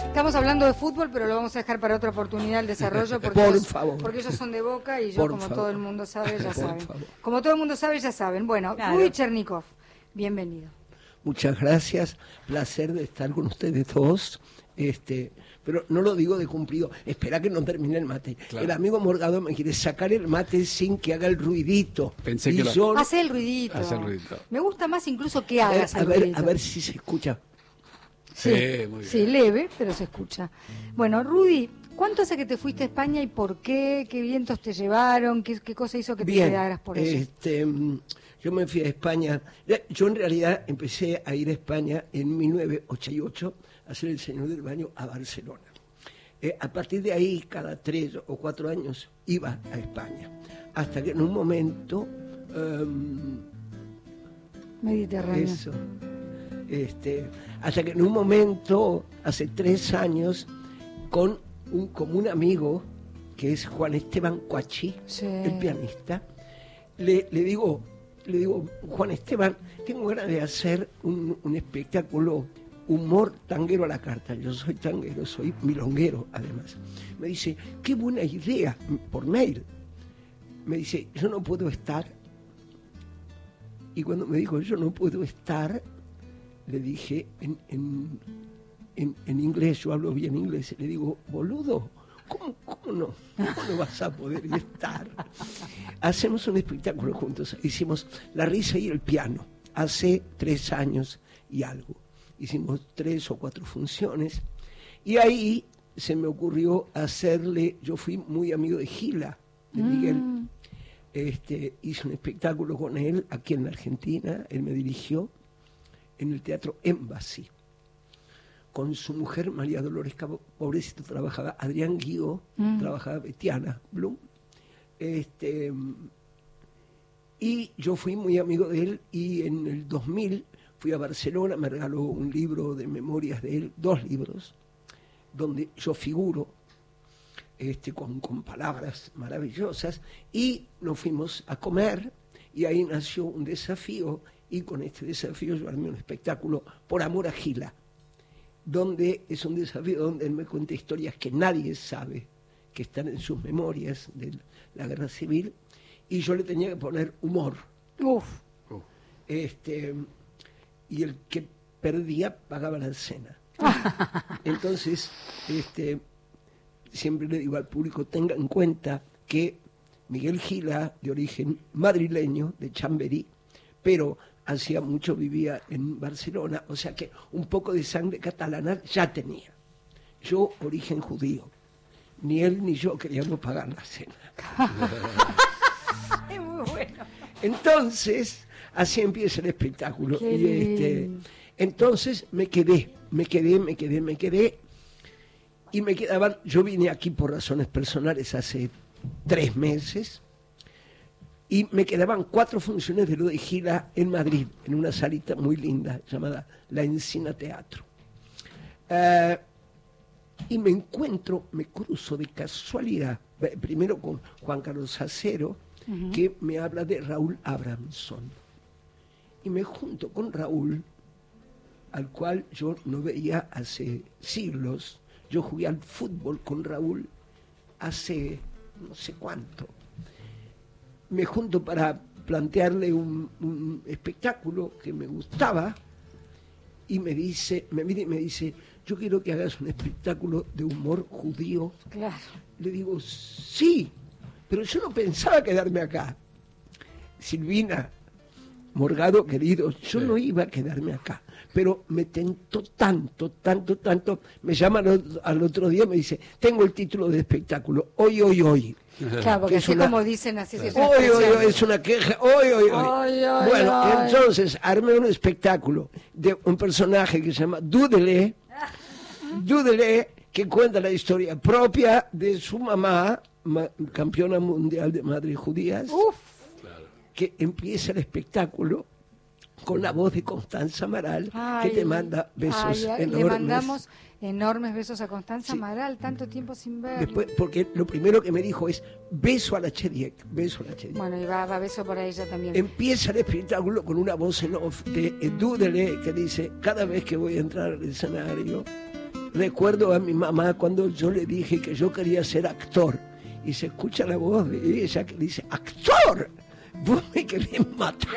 Estamos hablando de fútbol, pero lo vamos a dejar para otra oportunidad el desarrollo, porque, Por favor. porque ellos son de Boca y yo, Por como favor. todo el mundo sabe, ya Por saben. favor. Como todo el mundo sabe, ya saben. Bueno, Claro. Rudy Chernikov, bienvenido. Muchas gracias, placer de estar con ustedes dos. Pero no lo digo de cumplido, espera que no termine el mate. Claro. El amigo Morgado me quiere sacar el mate sin que haga el ruidito. Pensé Y que lo- yo- Hace el ruidito. Hace el ruidito. Me gusta más incluso que hagas el a ruidito. ver si se escucha. Sí, muy bien. Sí, leve, pero se escucha. Bueno, Rudy, ¿cuánto hace que te fuiste a España y por qué? ¿Qué vientos te llevaron? ¿Qué cosa hizo que te Bien, quedaras por allá? yo me fui a España. Yo en realidad empecé a ir a España en 1988 a hacer el Señor del Baño a Barcelona. A partir de ahí, cada 3 o 4 años iba a España. Hasta que en un momento... Mediterráneo. Eso. Hasta que en un momento, hace 3 años, con un amigo, que es Juan Esteban Coachí, Sí. el pianista, le digo, Juan Esteban, tengo ganas de hacer un espectáculo humor tanguero a la carta. Yo soy tanguero, soy milonguero, además. Me dice, qué buena idea, por mail. Me dice, yo no puedo estar. Y cuando me dijo, yo no puedo estar, le dije en inglés, yo hablo bien inglés, le digo, boludo, ¿cómo no? ¿Cómo no vas a poder estar? Hacemos un espectáculo juntos, hicimos La risa y el piano, hace 3 años y algo. Hicimos 3 o 4 funciones, y ahí se me ocurrió hacerle, yo fui muy amigo de Gila, de Miguel, hice un espectáculo con él aquí en la Argentina, él me dirigió en el Teatro Embassy, con su mujer María Dolores Cabo, pobrecito, trabajaba Adrián Guío, trabajaba Betiana Blum, y yo fui muy amigo de él, y en el 2000 fui a Barcelona, me regaló un libro de memorias de él, 2 libros, donde yo figuro, con palabras maravillosas, y nos fuimos a comer, y ahí nació un desafío, y con este desafío yo armé un espectáculo por amor a Gila, donde es un desafío donde él me cuenta historias que nadie sabe, que están en sus memorias de la guerra civil, y yo le tenía que poner humor. Uf. Y el que perdía pagaba la cena. Entonces, siempre le digo al público, tenga en cuenta que Miguel Gila, de origen madrileño, de Chamberí, pero hacía mucho vivía en Barcelona, o sea que un poco de sangre catalana ya tenía. Yo, origen judío. Ni él ni yo queríamos pagar la cena. Es muy bueno. Entonces, así empieza el espectáculo. Qué Y lindo. entonces me quedé. Y me quedaban, yo vine aquí por razones personales hace 3 meses, y me quedaban 4 funciones de lo de Gila en Madrid, en una salita muy linda llamada La Encina Teatro. Y me cruzo de casualidad, primero con Juan Carlos Acero, que me habla de Raúl Abramson. Y me junto con Raúl, al cual yo no veía hace siglos. Yo jugué al fútbol con Raúl hace no sé cuánto. Me junto para plantearle un espectáculo que me gustaba, y me mira y me dice, yo quiero que hagas un espectáculo de humor judío. Claro. Le digo, sí, pero yo no pensaba quedarme acá. Silvina, Morgado, querido, yo no iba a quedarme acá, pero me tentó tanto, me llama al otro día y me dice, tengo el título de espectáculo, hoy. Claro, porque Que es así una- como dicen, así es una Hoy, expresión. es una queja, hoy. Ay, Bueno, ay. entonces armé un espectáculo de un personaje que se llama Dudele, que cuenta la historia propia de su mamá, campeona mundial de madres judías, Uf. que empieza el espectáculo con la voz de Constanza Amaral, que te manda besos ay, enormes. Le mandamos enormes besos a Constanza Sí. Amaral, tanto tiempo sin verlo. Después, porque lo primero que me dijo es beso a la Chediek. Bueno, y va beso para ella también. Empieza el espectáculo con una voz en off de Dudele, que dice, cada vez que voy a entrar al escenario, recuerdo a mi mamá cuando yo le dije que yo quería ser actor y se escucha la voz de ella que dice, ¡actor! Vos me querés matar.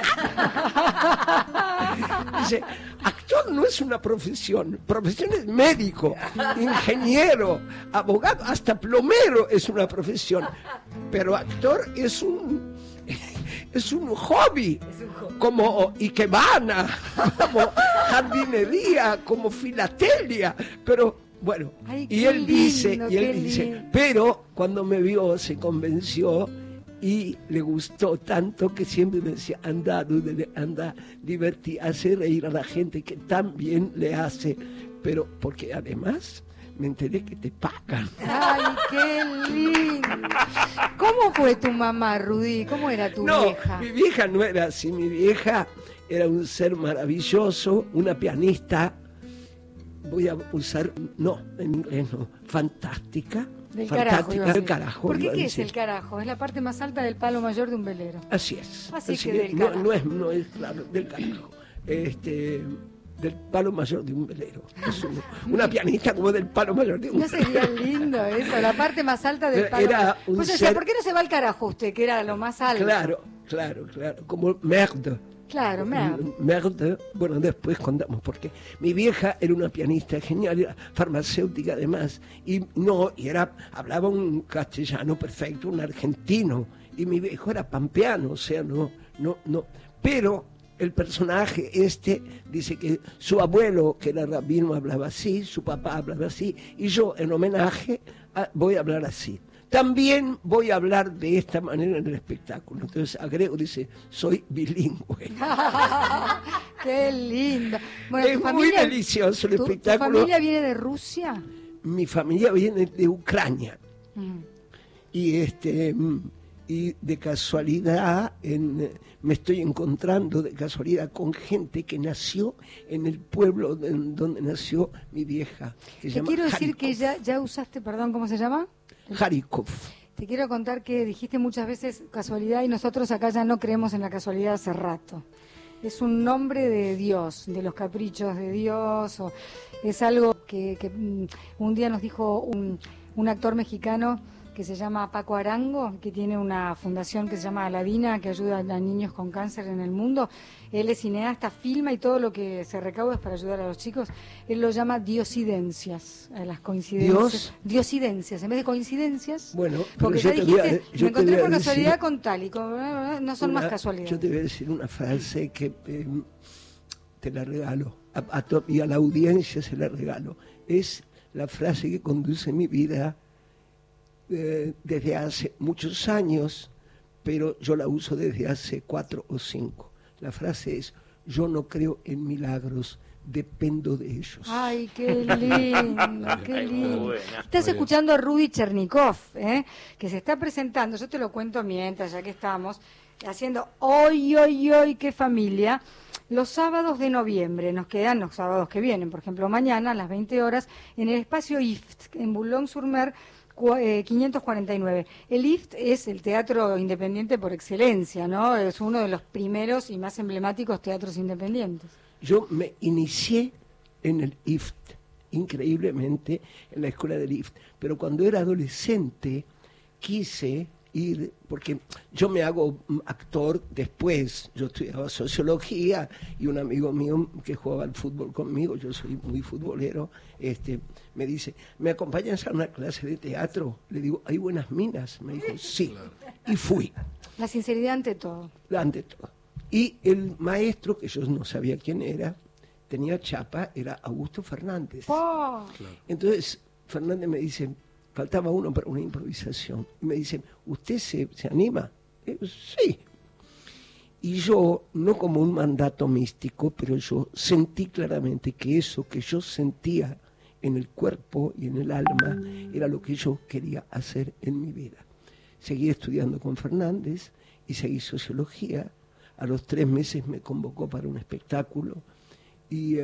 Dice, actor no es una profesión es médico, ingeniero, abogado, hasta plomero es una profesión, pero actor es un hobby, como ikebana, como jardinería, como filatelia, pero bueno. Ay, y él dice, lindo. pero cuando me vio se convenció y le gustó tanto que siempre me decía, anda, divertir, hace reír a la gente, que tan bien le hace, pero porque además me enteré que te pagan. ¡Ay, qué lindo! ¿Cómo fue tu mamá, Rudy? ¿Cómo era tu vieja? Mi vieja no era así, mi vieja era un ser maravilloso, una pianista, voy a usar, no, en inglés no, fantástica. Del carajo, iba a del decir. carajo. ¿Por qué es el carajo? Es la parte más alta del palo mayor de un velero. Así es. Así que del carajo. No es claro, del carajo. Del palo mayor de un velero. Es una pianista como del palo mayor de un velero. ¿No sería lindo eso? La parte más alta del palo mayor. Pues, o sea, ¿por qué no se va al carajo usted, que era lo más alto? Claro. Como merde. Claro, merde. Bueno, después contamos por qué. Mi vieja era una pianista genial, era farmacéutica además, hablaba un castellano perfecto, un argentino, y mi viejo era pampeano, o sea, no. Pero el personaje dice que su abuelo, que era rabino, hablaba así, su papá hablaba así, y yo, en homenaje, voy a hablar así. También voy a hablar de esta manera en el espectáculo. Entonces agrego, dice, soy bilingüe. ¡Qué lindo! Bueno, es muy delicioso el espectáculo. ¿Tu familia viene de Rusia? Mi familia viene de Ucrania. Y de casualidad me estoy encontrando de casualidad con gente que nació en el pueblo donde nació mi vieja. Te quiero decir que ya usaste, perdón, ¿cómo se llama? Harikov. Te quiero contar que dijiste muchas veces casualidad y nosotros acá ya no creemos en la casualidad hace rato. Es un nombre de Dios, de los caprichos de Dios, o es algo que un día nos dijo un actor mexicano que se llama Paco Arango, que tiene una fundación que se llama Aladina, que ayuda a niños con cáncer en el mundo. Él es cineasta, filma y todo lo que se recauda es para ayudar a los chicos. Él lo llama diosidencias, a las coincidencias. Diosidencias, en vez de coincidencias. Bueno, porque ya dijiste, me encontré por casualidad con tal y no son más casualidades. Yo te voy a decir una frase que te la regalo, y a la audiencia se la regalo. Es la frase que conduce mi vida desde hace muchos años, pero yo la uso desde hace 4 o 5. La frase es, yo no creo en milagros, dependo de ellos. Ay, qué lindo, qué lindo. Estás escuchando a Rudy Chernikov, que se está presentando, yo te lo cuento mientras, ya que estamos, haciendo hoy, qué familia, los sábados de noviembre. Nos quedan los sábados que vienen, por ejemplo, mañana a las 20 horas, en el espacio IFT, en Boulogne-sur-Mer, 549. El IFT es el teatro independiente por excelencia, ¿no? Es uno de los primeros y más emblemáticos teatros independientes. Yo me inicié en el IFT, increíblemente, en la escuela del IFT, pero cuando era adolescente quise ir, porque yo me hago actor después, yo estudiaba sociología y un amigo mío que jugaba al fútbol conmigo, yo soy muy futbolero, me dice, ¿me acompañas a una clase de teatro? Le digo, ¿hay buenas minas? Me dijo, sí, claro. Y fui. La sinceridad ante todo. Ante todo. Y el maestro, que yo no sabía quién era, tenía chapa, era Augusto Fernández. Oh. Claro. Entonces Fernández me dice, faltaba uno para una improvisación. Y me dicen, ¿usted se anima? Y yo, sí. Y yo, no como un mandato místico, pero yo sentí claramente que eso que yo sentía en el cuerpo y en el alma era lo que yo quería hacer en mi vida. Seguí estudiando con Fernández y seguí sociología. A los 3 meses me convocó para un espectáculo y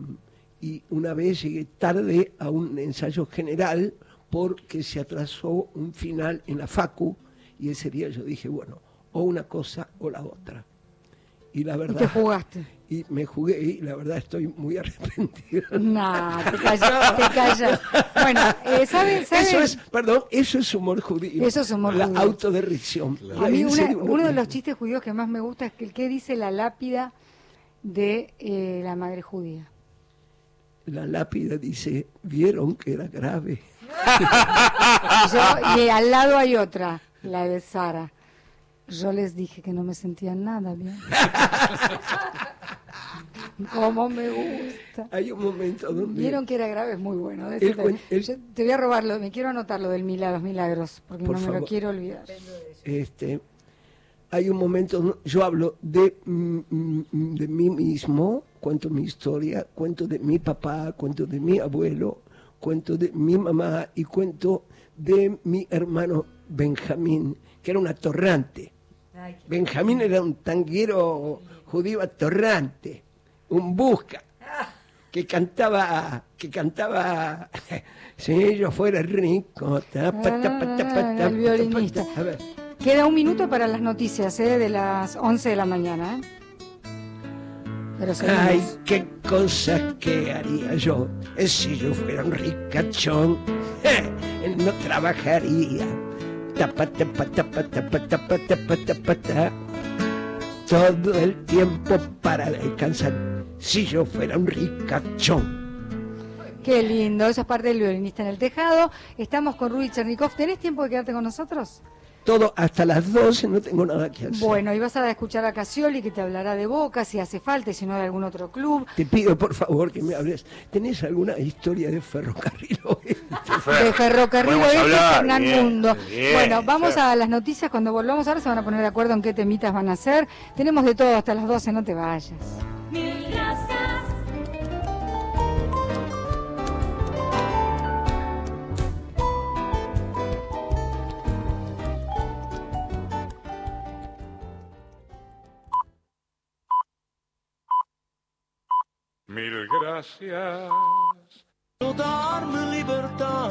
una vez llegué tarde a un ensayo general porque se atrasó un final en la facu y ese día yo dije, bueno, o una cosa o la otra. Y la Y verdad... te jugaste. Y me jugué y la verdad estoy muy arrepentido. No, te callas. Bueno, ¿sabes? Eso es humor judío. Eso es humor la judío. autoderricción. A mí Reírse de uno de mismo. los chistes judíos que más me gusta es que el que dice la lápida de la madre judía. La lápida dice, vieron que era grave. Y al lado hay otra, la de Sara. Yo les dije que no me sentía nada bien. Cómo me gusta. Hay un momento donde... Vieron que era grave, es muy bueno. El- Yo te voy a robarlo, me quiero anotar lo del los milagros, porque Por no me favor. lo quiero olvidar. Hay un momento donde yo hablo de mí mismo, cuento mi historia, cuento de mi papá, cuento de mi abuelo, cuento de mi mamá y cuento de mi hermano Benjamín, que era un atorrante. Benjamín era un tanguero judío atorrante, un busca, que cantaba, si yo fuera rico, El violinista. A ver. Queda un minuto para las noticias, de las 11 de la mañana. Pero seguimos. Ay, qué cosas que haría yo si yo fuera un ricachón. No trabajaría. Tapa, tapa, tapa, tapa, tapa, tapa, tapa, tapa. Todo el tiempo para descansar. Si yo fuera un ricachón. Qué lindo, esa es parte del violinista en el tejado. Estamos con Rudy Chernikov. ¿Tenés tiempo de quedarte con nosotros? Todo hasta las 12, no tengo nada que hacer. Bueno, y vas a escuchar a Casioli, que te hablará de Boca, si hace falta, y si no de algún otro club. Te pido, por favor, que me hables. ¿Tenés alguna historia de ferrocarril oeste? De Ferrocarril Podemos Oeste, hablar, Hernán bien, Mundo. bien, Bueno, vamos sí. a las noticias. Cuando volvamos ahora se van a poner de acuerdo en qué temitas van a hacer. Tenemos de todo hasta las 12, no te vayas. Mil gracias. Mil gracias. Darme libertad.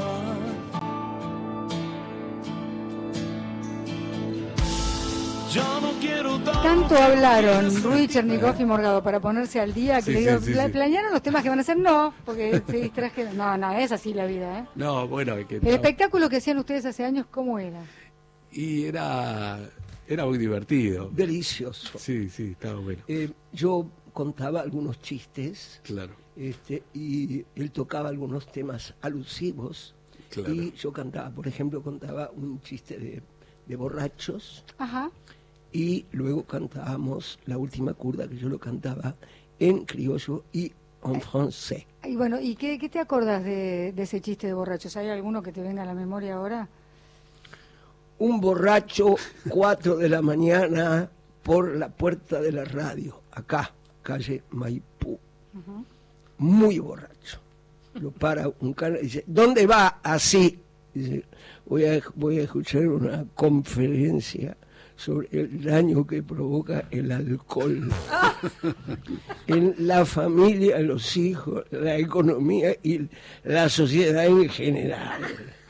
Ya no quiero dar. Tanto hablaron Rudy Chernikov y Morgado para ponerse al día que Sí, le digo, sí, sí. ¿planearon los temas que van a hacer? No, porque se distrajeron. No, es así la vida, ¿eh? No, bueno, es que El espectáculo que hacían ustedes hace años, ¿cómo era? y era muy divertido. Delicioso. Sí, estaba bueno. Yo contaba algunos chistes. Claro. Y él tocaba algunos temas alusivos. Claro. Y yo contaba un chiste de borrachos. Ajá. Y luego cantábamos la última curda, que yo lo cantaba en criollo y en francés. Y bueno, ¿y qué te acordás de ese chiste de borrachos? ¿Hay alguno que te venga a la memoria ahora? Un borracho, 4 de la mañana, por la puerta de la radio, acá, calle Maipú. Muy borracho. Lo para un cara y dice, ¿dónde va? Así. Dice, voy a escuchar una conferencia sobre el daño que provoca el alcohol en la familia, los hijos, la economía y la sociedad en general.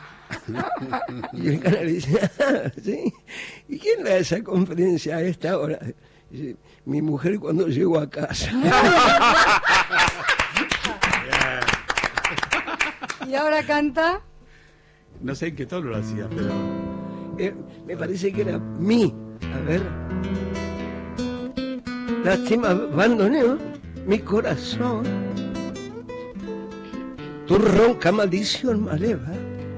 Y el canal dice, ¿sí? ¿Y quién da esa conferencia a esta hora? Dice, mi mujer cuando llegó a casa. Y ahora canta. No sé en qué tono lo hacía, pero... Me parece que era mi. A ver. Lástima, abandonó mi corazón. Tu ronca maldición me eleva.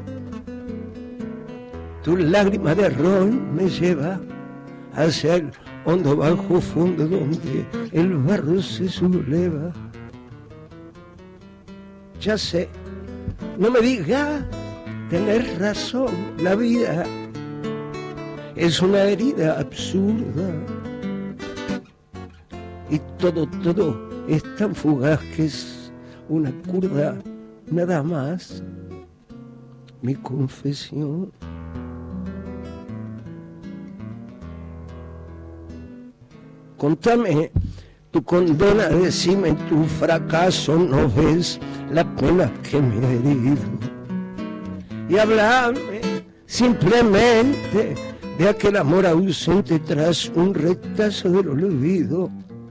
Tu lágrima de ron me lleva hacia el hondo bajo fondo donde el barro se subleva. Ya sé, no me digas, tenés razón, la vida es una herida absurda y todo es tan fugaz que es una curda nada más. Mi confesión. Contame tu condena, decime tu fracaso, no ves la pena que me he herido. Y háblame simplemente de aquel amor ausente tras un retazo del olvido.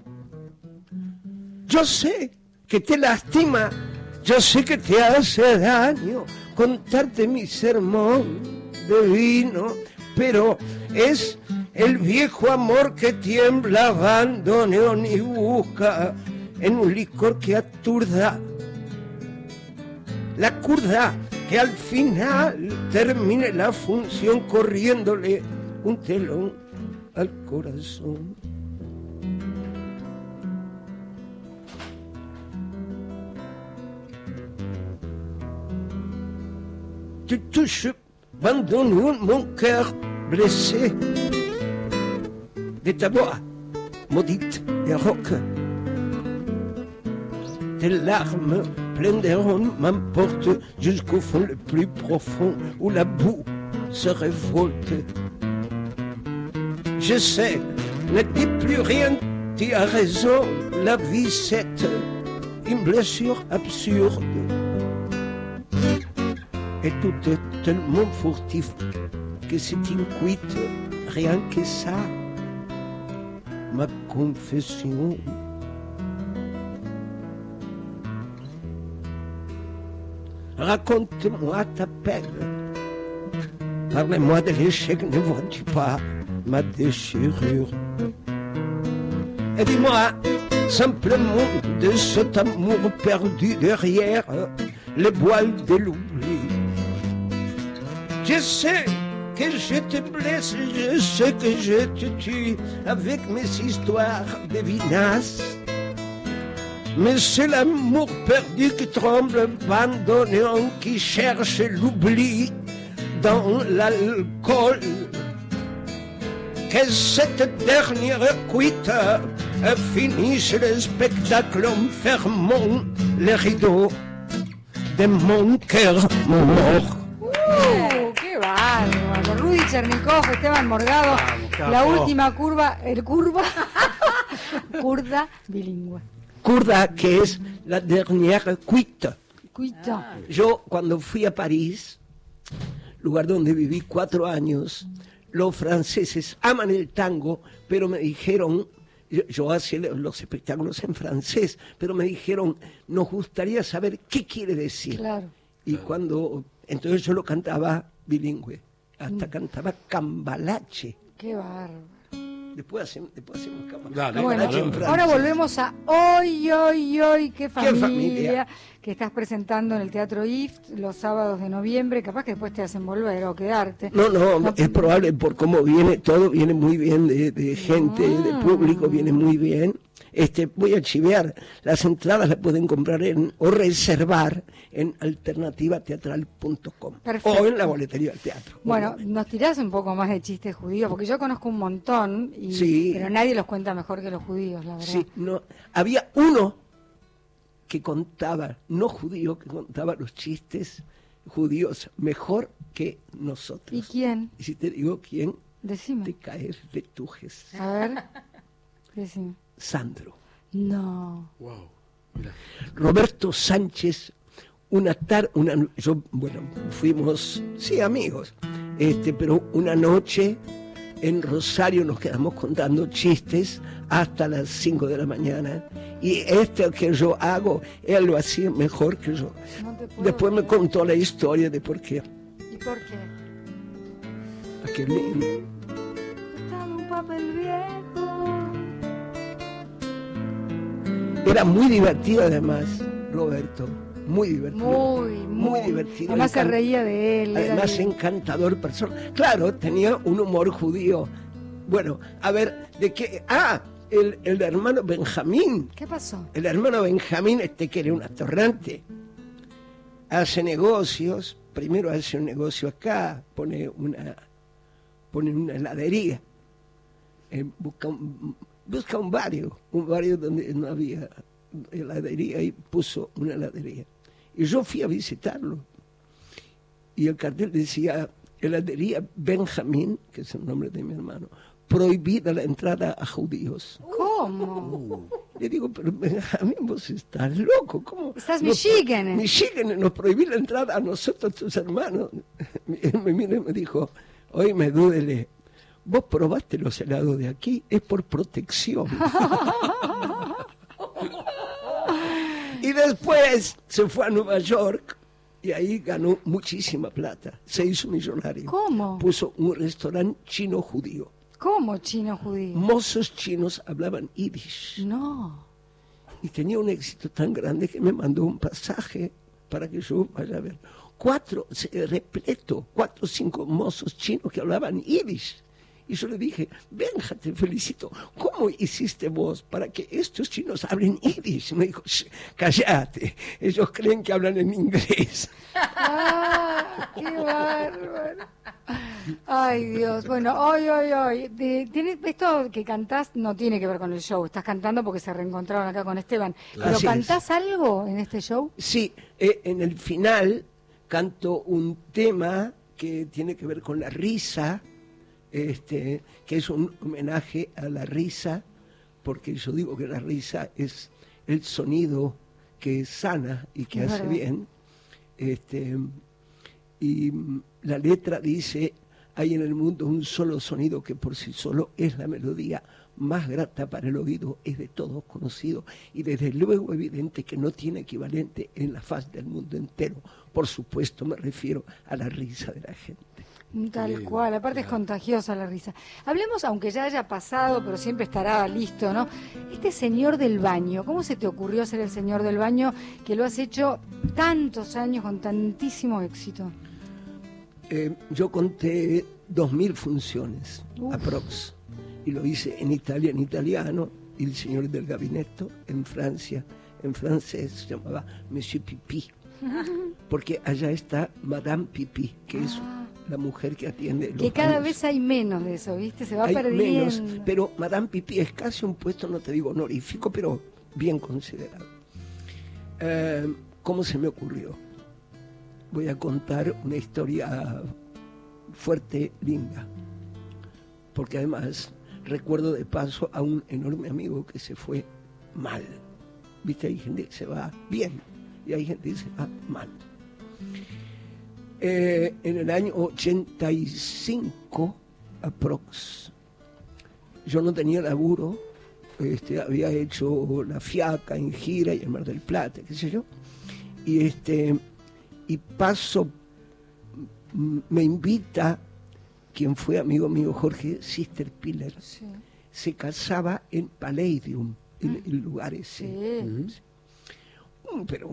Yo sé que te lastima, yo sé que te hace daño contarte mi sermón de vino, pero es el viejo amor que tiembla, abandoneón y busca en un licor que aturda. La curda que al final termine la función corriéndole un telón al corazón. Tu touches, abandonne mon cœur blessé de ta voix maudite et rauque. Tes larmes pleines d'erreurs m'emportent jusqu'au fond le plus profond où la boue se révolte. Je sais, ne dis plus rien, tu as raison, la vie c'est une blessure absurde. Et tout est tellement furtif que c'est une cuite, rien que ça, ma confession. Raconte-moi ta peine, parlez-moi de l'échec, ne vois-tu pas ma déchirure? Et dis-moi simplement de cet amour perdu derrière les voiles de l'oubli. Je sais que je te blesse, je sais que je te tue avec mes histoires de vinasse. Mais c'est l'amour perdu qui tremble, abandonné, qui cherche l'oubli dans l'alcool. Que cette dernière cuite finisse le spectacle en fermant les rideaux de mon cœur mort. ¡Qué bárbaro! Rudy Chernikov, Esteban Morgado, la última curva, curda bilingüe. Curda, que es la dernière cuite. Cuita. Yo, cuando fui a París, lugar donde viví 4 años, los franceses aman el tango, pero me dijeron, yo hacía los espectáculos en francés, pero me dijeron, nos gustaría saber qué quiere decir. Claro. Y entonces yo lo cantaba bilingüe, hasta cantaba cambalache. Qué bárbaro. Después hacemos cambalache. Dale, Bueno, dale, en ahora volvemos a hoy, qué familia, familia. que estás presentando en el Teatro IFT los sábados de noviembre, capaz que después te hacen volver o quedarte. No, es probable por cómo viene, todo viene muy bien de gente, de público, viene muy bien. Voy a chivear, las entradas las pueden comprar o reservar en alternativateatral.com o en la boletería del teatro. Bueno, nos tirás un poco más de chistes judíos, porque yo conozco un montón, Sí. pero nadie los cuenta mejor que los judíos, la verdad. Sí, no, había uno que contaba, no judío, que contaba los chistes judíos mejor que nosotros. ¿Y quién? Y si te digo quién, Decime. te caes de tujes. A ver, decime. Sandro. No. Wow. Mira. Roberto Sánchez, fuimos, sí, amigos, pero una noche en Rosario nos quedamos contando chistes hasta las 5 de la mañana, y que yo hago, él lo hacía mejor que yo. No te puedo Después me creer. contó la historia de por qué. ¿Y por qué? Aquel niño. Dame un papel viejo. Era muy divertido además, Roberto, muy divertido. Muy divertido. Además se reía de él. Además encantador persona. Claro, tenía un humor judío. Bueno, a ver, ¿de qué? El hermano Benjamín. ¿Qué pasó? El hermano Benjamín, que era un atorrante, hace negocios. Primero hace un negocio acá, pone una heladería. Busca un barrio donde no había heladería, y puso una heladería. Y yo fui a visitarlo. Y el cartel decía, heladería Benjamín, que es el nombre de mi hermano, prohibida la entrada a judíos. ¿Cómo? Le digo, pero Benjamín, vos estás loco, ¿cómo? Estás Michigan. Michigan nos prohibí la entrada a nosotros, tus hermanos. Él me miró y me dijo, oye, me dúdele, vos probaste los helados de aquí, es por protección. Y después se fue a Nueva York y ahí ganó muchísima plata, se hizo millonario. ¿Cómo? Puso un restaurante chino-judío. ¿Cómo chino judío? Mozos chinos hablaban yiddish. No. Y tenía un éxito tan grande que me mandó un pasaje para que yo vaya a ver. 4 o 5 mozos chinos que hablaban yiddish. Y yo le dije, Benja, te felicito. ¿Cómo hiciste vos para que estos chinos hablen yiddish? Me dijo, cállate, ellos creen que hablan en inglés. ¡Ah, qué bárbaro! Ay, Dios. Bueno, hoy. Esto que cantás no tiene que ver con el show. Estás cantando porque se reencontraron acá con Esteban. ¿Pero Así cantás algo en este show? Sí, en el final canto un tema que tiene que ver con la risa, que es un homenaje a la risa, porque yo digo que la risa es el sonido que sana y que hace bien. Y la letra dice, hay en el mundo un solo sonido que por sí solo es la melodía más grata para el oído, es de todos conocido y desde luego evidente que no tiene equivalente en la faz del mundo entero. Por supuesto me refiero a la risa de la gente. Tal cual, aparte es contagiosa la risa. Hablemos, aunque ya haya pasado, pero siempre estará listo, ¿no? Este señor del baño, ¿cómo se te ocurrió ser el señor del baño que lo has hecho tantos años con tantísimo éxito? Yo conté 2000 funciones, aprox, y lo hice en Italia en italiano, y el señor del gabinetto en Francia, en francés, se llamaba Monsieur Pipi, porque allá está Madame Pipi, que es la mujer que atiende los que cada baños. vez hay menos de eso, ¿viste? Se va Hay perdiendo. menos, pero Madame Pipi es casi un puesto, no te digo honorífico, pero bien considerado. ¿Cómo se me ocurrió? Voy a contar una historia fuerte, linda, porque además recuerdo de paso a un enorme amigo que se fue mal. ¿Viste? Hay gente que se va bien y hay gente que se va mal. En el año 85, aprox, yo no tenía laburo, había hecho La Fiaca en gira y el Mar del Plata, qué sé yo, y paso, me invita quien fue amigo mío, Jorge Sisterpiller, Sí. se casaba en Palladium, el lugar ese. Sí. Pero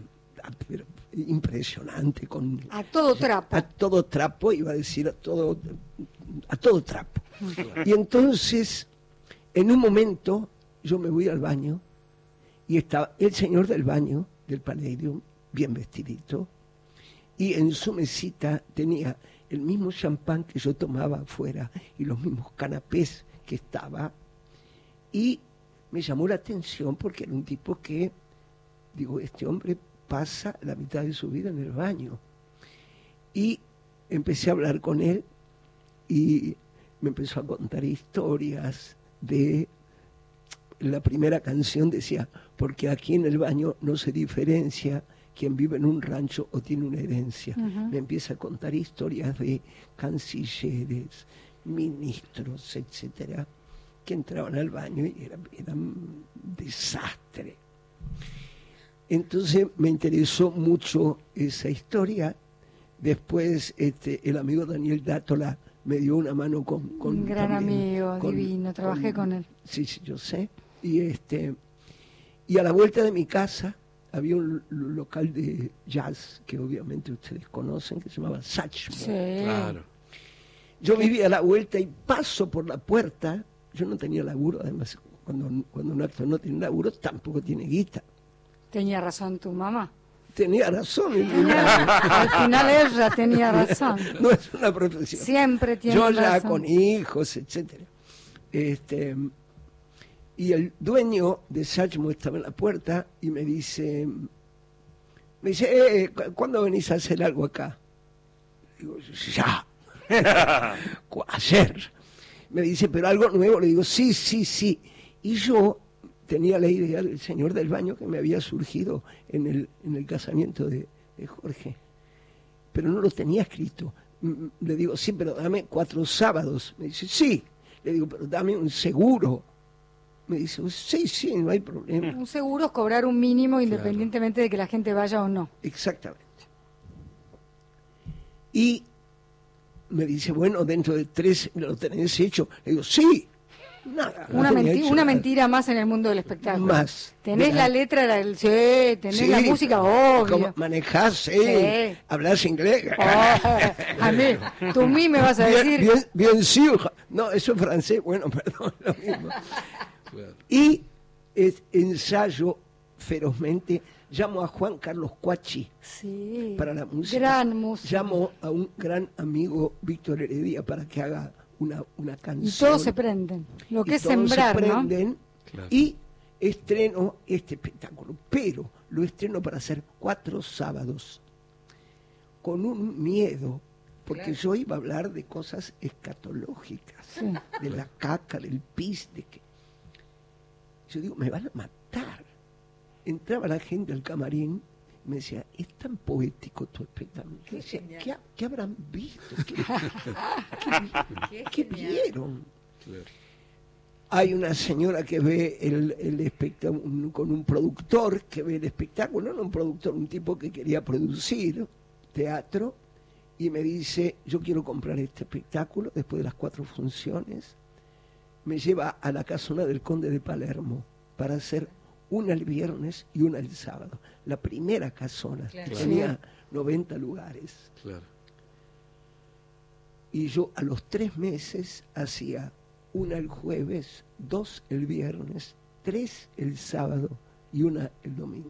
impresionante, con A todo trapo. a todo trapo, iba a decir a todo trapo. Y entonces, en un momento, yo me voy al baño y estaba el señor del baño, del Palladium, bien vestidito, y en su mesita tenía el mismo champán que yo tomaba afuera y los mismos canapés que estaba, y me llamó la atención porque era un tipo que, digo, este hombre pasa la mitad de su vida en el baño. Y empecé a hablar con él y me empezó a contar historias de... La primera canción decía, porque aquí en el baño no se diferencia quien vive en un rancho o tiene una herencia. Me empieza a contar historias de cancilleres, ministros, etcétera, que entraban al baño y eran un desastre. Entonces me interesó mucho esa historia. Después el amigo Daniel Dátola me dio una mano con Un gran también, amigo, divino, trabajé con él. Sí, yo sé. Y a la vuelta de mi casa había un local de jazz que obviamente ustedes conocen, que se llamaba Satchmo. Sí. Claro. Yo vivía a la vuelta y paso por la puerta. Yo no tenía laburo, además cuando un actor no tiene laburo tampoco tiene guita. Tenía razón tu mamá. Tenía razón. Al final ella tenía razón. No es una profesión. Siempre tiene Yo razón. ya con hijos, etcétera. Y el dueño de Satchmo estaba en la puerta y me dice, ¿cuándo venís a hacer algo acá? Digo, ya. Ayer. Me dice, pero algo nuevo. Le digo, sí. Y yo tenía la idea del señor del baño que me había surgido en el casamiento de Jorge, pero no lo tenía escrito. Le digo, sí, pero dame 4 sábados. Me dice, sí. Le digo, pero dame un seguro. Me dice, sí, no hay problema. Un seguro es cobrar un mínimo independientemente de que la gente vaya o no. Exactamente. Y me dice, bueno, dentro de 3 lo tenés hecho. Le digo, sí. Nada. Una, no tenía hecho una nada. mentira más en el mundo del espectáculo. Más. Tenés la letra, sí, tenés Sí, la música, obvio. ¿Cómo manejás? Sí. Sí. ¿Hablas inglés? A mí, tú mí me vas a decir. Bien sûr. No, eso es francés. Bueno, perdón, lo mismo. Y ensayo ferozmente. Llamo a Juan Carlos Cuachi Sí. para la música. Gran música. Llamo a un gran amigo, Víctor Heredia, para que haga una canción. Y todos se prenden. Lo que Y es todos sembrar, se ¿no? prenden, Claro. y estreno este espectáculo, pero lo estreno para hacer 4 sábados, con un miedo, porque yo iba a hablar de cosas escatológicas, Sí. de la caca, del pis, de que... Yo digo, me van a matar. Entraba la gente al camarín y me decía, es tan poético tu espectáculo. Yo decía, ¿qué habrán visto? ¿Qué vieron? Claro. Hay una señora que ve el espectáculo con un productor que ve el espectáculo, no un productor, un tipo que quería producir teatro, y me dice, yo quiero comprar este espectáculo después de las 4 funciones. Me lleva a la casona del Conde de Palermo para hacer una el viernes y una el sábado. La primera casona tenía 90 lugares. Claro. Y yo a los 3 meses hacía una el jueves, 2 el viernes, 3 el sábado y una el domingo.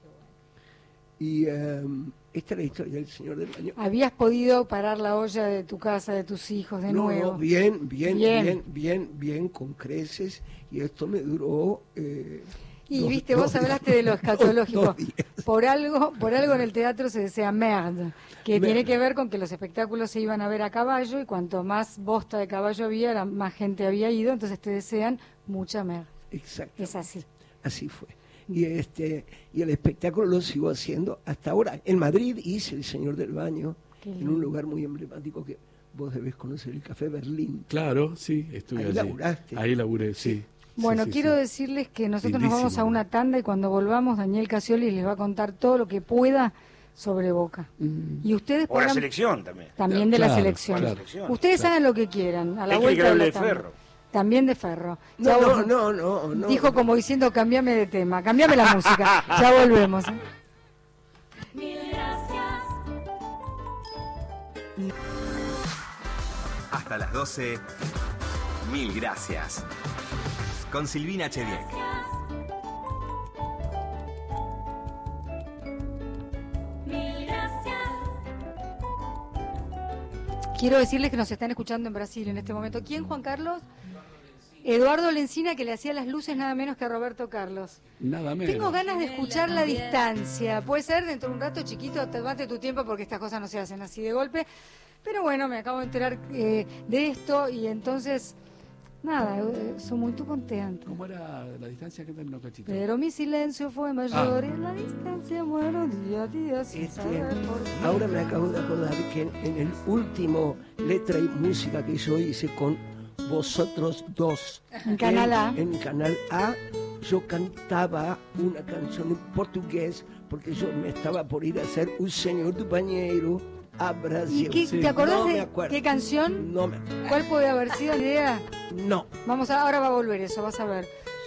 Y esta es la historia del Señor del Baño. ¿Habías podido parar la olla de tu casa, de tus hijos de nuevo? No, bien, con creces. Y esto me duró... Y dos- viste, dos vos días. hablaste de lo escatológico. Dos días. Por algo en el teatro se decía merde, que Merde. tiene que ver con que los espectáculos se iban a ver a caballo y cuanto más bosta de caballo había, más gente había ido, entonces te desean mucha merde. Exacto. Es así. Así fue. Y el espectáculo lo sigo haciendo hasta ahora. En Madrid hice El Señor del Baño, Qué en lindo. un lugar muy emblemático que vos debés conocer, el Café Berlín. Claro, sí, estuve Ahí allí. laburaste. Ahí laburé, sí. Bueno, Sí, sí, quiero sí. decirles que nosotros nos vamos Lindísimo. a una tanda y cuando volvamos Daniel Casioli les va a contar todo lo que pueda sobre Boca. Y ustedes O la podrán- selección también. también de la Claro, selección. claro. Ustedes hagan lo que quieran, a la Hay que vuelta de creerle la de tanda. Ferro. También de Ferro. No, Ya no, vol- no. Dijo como diciendo, cambiame de tema, cambiame la música. Ya volvemos. Mil gracias. Hasta las 12, mil gracias. Con Silvina Chediek. Mil gracias. Quiero decirles que nos están escuchando en Brasil en este momento. ¿Quién, Juan Carlos? Eduardo Lencina, que le hacía las luces nada menos que a Roberto Carlos. Nada menos. Tengo ganas de escuchar la distancia. Puede ser dentro de un rato chiquito, tomate tu tiempo porque estas cosas no se hacen así de golpe. Pero bueno, me acabo de enterar de esto y entonces, nada, soy muy contento. ¿Cómo era la distancia que terminó cachito? Pero mi silencio fue mayor y la distancia muero día a día sin saber por qué. Ahora me acabo de acordar que en el último letra y música que yo hice con Vosotros Dos, En Canal A. en Canal A, yo cantaba una canción en portugués porque yo me estaba por ir a hacer Un Señor do Banheiro a ¿Y Brasil. qué, Sí. te acordás No me de acuerdo. qué canción? No me acuerdo. ¿Cuál puede haber sido la idea? No. Vamos a, ahora va a volver eso, vas a ver.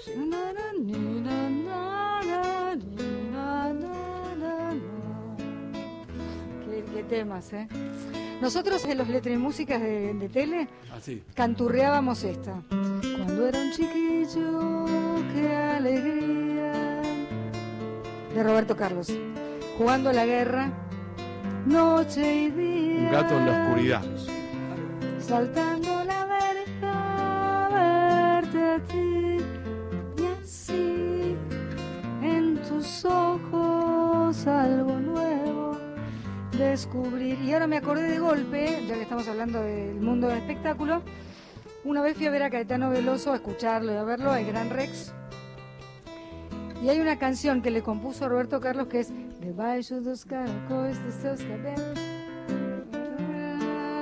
Qué temas, ¿eh? Nosotros en los letras y músicas de tele Así. canturreábamos esta. Cuando era un chiquillo, qué alegría. De Roberto Carlos. Jugando a la guerra, noche y día. Un gato en la oscuridad. Saltando la verja, verte a ti. Y así, en tus ojos, algo nuevo descubrir. Y ahora me acordé de golpe, ya que estamos hablando del mundo del espectáculo. Una vez fui a ver a Caetano Veloso, a escucharlo y a verlo, al Gran Rex. Y hay una canción que le compuso Roberto Carlos que es Debaixo dos caracóis de seus cabelos.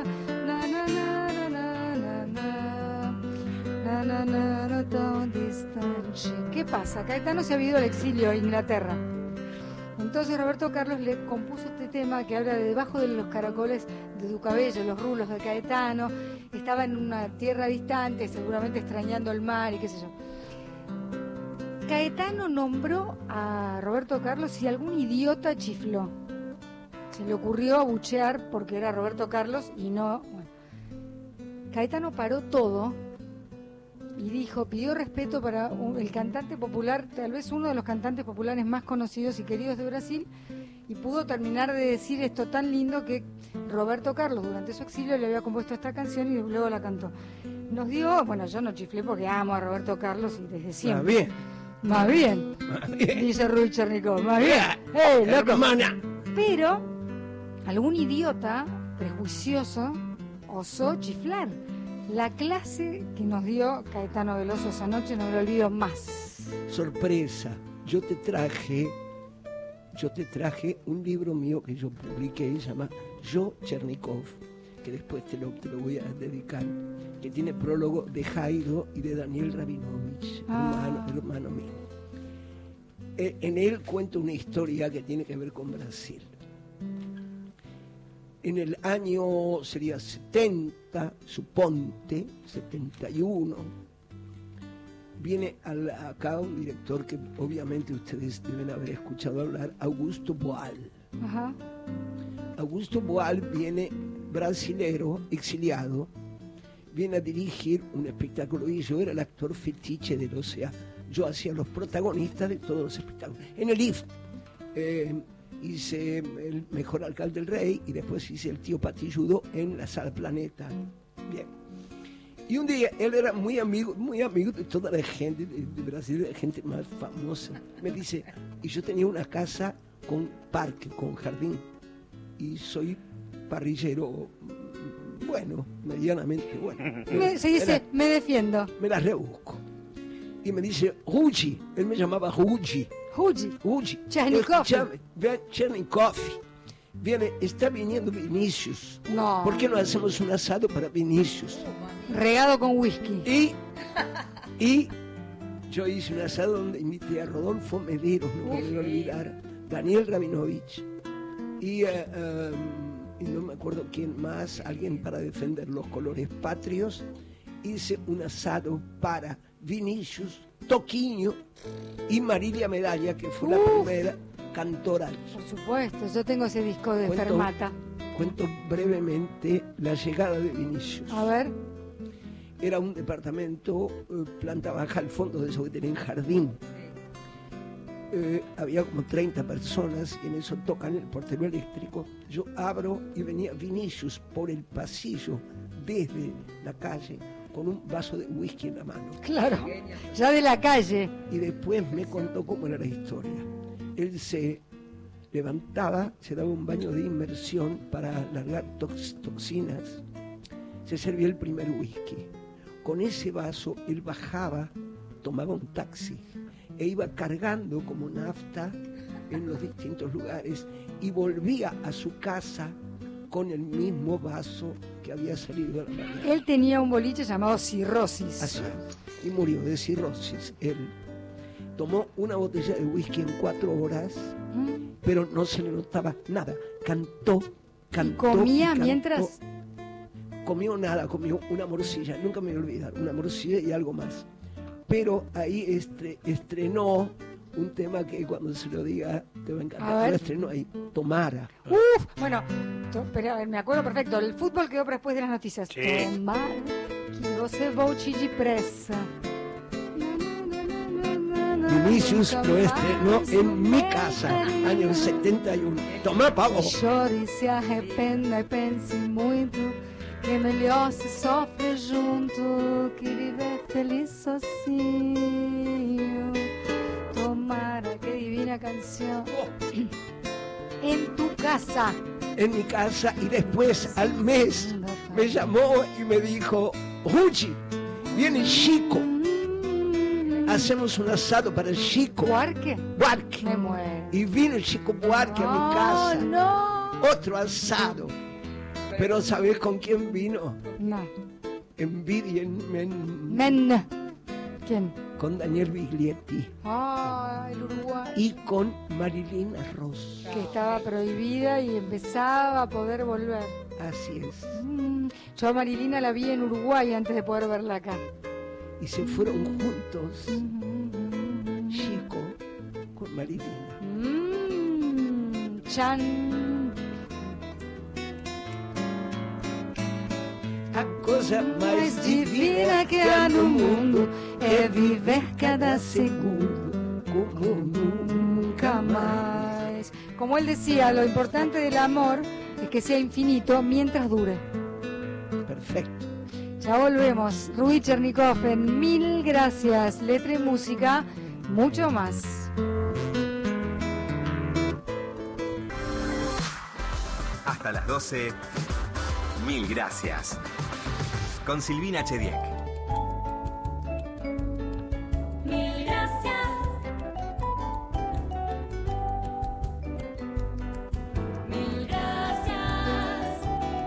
noche. ¿Qué pasa? Caetano se ha ido al exilio a Inglaterra. Entonces Roberto Carlos le compuso este tema que habla de debajo de los caracoles de tu cabello, los rulos de Caetano. Estaba en una tierra distante, seguramente extrañando el mar y qué sé yo. Caetano nombró a Roberto Carlos y algún idiota chifló. Se le ocurrió abuchear porque era Roberto Carlos y no... Bueno. Caetano paró todo y pidió respeto para el cantante popular, tal vez uno de los cantantes populares más conocidos y queridos de Brasil, y pudo terminar de decir esto tan lindo que Roberto Carlos durante su exilio le había compuesto esta canción y luego la cantó. Nos dio, bueno, yo no chiflé porque amo a Roberto Carlos y desde siempre. Más bien, dice Rui Chernikov, más bien. ¡Hey, loco! Pero algún idiota prejuicioso osó chiflar. La clase que nos dio Caetano Veloso esa noche no me lo olvido más. Sorpresa, yo te traje un libro mío que yo publiqué, se llama Yo Chernikov, que después te lo voy a dedicar, que tiene prólogo de Jairo y de Daniel Rabinovich, hermano mío. En él cuento una historia que tiene que ver con Brasil. En el año, sería 70, suponte, 71, viene acá un director que obviamente ustedes deben haber escuchado hablar, Augusto Boal. Ajá. Augusto Boal viene brasilero, exiliado, viene a dirigir un espectáculo y yo era el actor fetiche de él, o sea, yo hacía los protagonistas de todos los espectáculos. En el IF hice el Mejor Alcalde del Rey y después hice el Tío Patilludo en la Sala Planeta. Bien. Y un día él era muy amigo de toda la gente de Brasil, la gente más famosa. Me dice, y yo tenía una casa con parque, con jardín, y soy parrillero, bueno, medianamente bueno. Me defiendo. Me la rebusco. Y me dice, Rudy, él me llamaba Rudy. Chernikov. Chernikov. Viene, está viniendo Vinicius. No. ¿Por qué no hacemos un asado para Vinicius? Regado con whisky. Y yo hice un asado donde invité a Rodolfo Medeiros, no me voy a olvidar, Daniel Rabinovich y no me acuerdo quién más, alguien para defender los colores patrios. Hice un asado para Vinicius, Toquinho y Marilia Medalla, que fue la primera cantora. Por supuesto, yo tengo ese disco de Fermata. Cuento brevemente la llegada de Vinicius. A ver. Era un departamento, planta baja, al fondo de eso que tenía jardín. Había como 30 personas y en eso tocan el portero eléctrico. Yo abro y venía Vinicius por el pasillo desde la calle con un vaso de whisky en la mano. Claro, ya de la calle. Y después me contó cómo era la historia. Él se levantaba, se daba un baño de inmersión para largar toxinas, se servía el primer whisky. Con ese vaso él bajaba, tomaba un taxi e iba cargando como nafta en los distintos lugares y volvía a su casa con el mismo vaso que había salido a la mañana. Él tenía un boliche llamado Cirrosis. Así es, y murió de cirrosis. Él tomó una botella de whisky en 4 horas, pero no se le notaba nada. Cantó. ¿Y comía mientras? Comió nada, comió una morcilla, nunca me voy a olvidar, una morcilla y algo más. Pero ahí estrenó un tema que cuando se lo diga te va a encantar. Lo estrenó ahí, Tomara. Bueno, pero me acuerdo perfecto, el fútbol quedó para después de las noticias. Sí. Tomara, que você volte depressa. Vinicius lo estrenó en mi casa, año 71. Tomá, pavo. Chore, se arrependa e pense muito, que melhor se sofre junto que viver feliz sozinho. Tomara, qué divina canción. En tu casa. En mi casa, y después al mes me llamó y me dijo, Rudy, viene Chico, hacemos un asado para el Chico. ¿Buarque? Buarque. Me muero. Y vino el Chico Buarque a mi casa. No. Otro asado. Pero ¿sabés con quién vino? No. Envidia Men. ¿Quién? con Daniel Biglietti El Uruguay. y con Marilyn Ross. Que estaba prohibida y empezaba a poder volver. Así es. Yo a Marilina la vi en Uruguay antes de poder verla acá. Y se fueron juntos, Chico con Marilina. Chan. A coisa mais Mais divina que há no mundo é viver cada segundo como nunca más. Como él decía, lo importante del amor es que sea infinito mientras dure. Perfecto. Ya volvemos. Rubí Chernikov en Mil Gracias. Letra y música, mucho más. Hasta las 12, Mil Gracias. Con Silvina Chediek. Mil gracias. Mil gracias.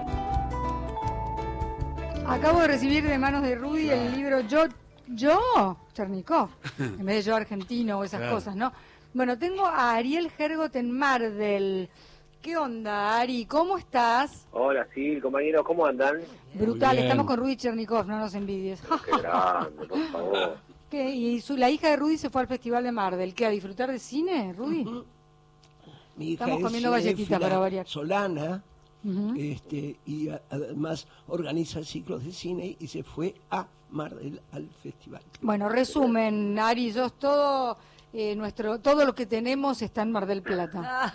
Acabo de recibir de manos de Rudy el libro Yo, Chernikov, en vez de Yo Argentino o esas Claro. cosas, ¿no? Bueno, tengo a Ariel Hergot en Mardel. ¿Qué onda, Ari? ¿Cómo estás? Hola, sí, compañeros, ¿cómo andan? Brutal, bien. estamos con Rudy Chernikov, no nos envidies. Qué grande, por favor. ¿Qué? Y la hija de Rudy se fue al Festival de Mardel. ¿Qué? ¿A disfrutar de cine, Rudy? Mi hija Estamos es comiendo galletitas cinéfila para variar. Solana, Ujú. y además organiza ciclos de cine y se fue a Mar del al festival. Bueno, resumen, Ari, todo lo que tenemos está en Mar del Plata.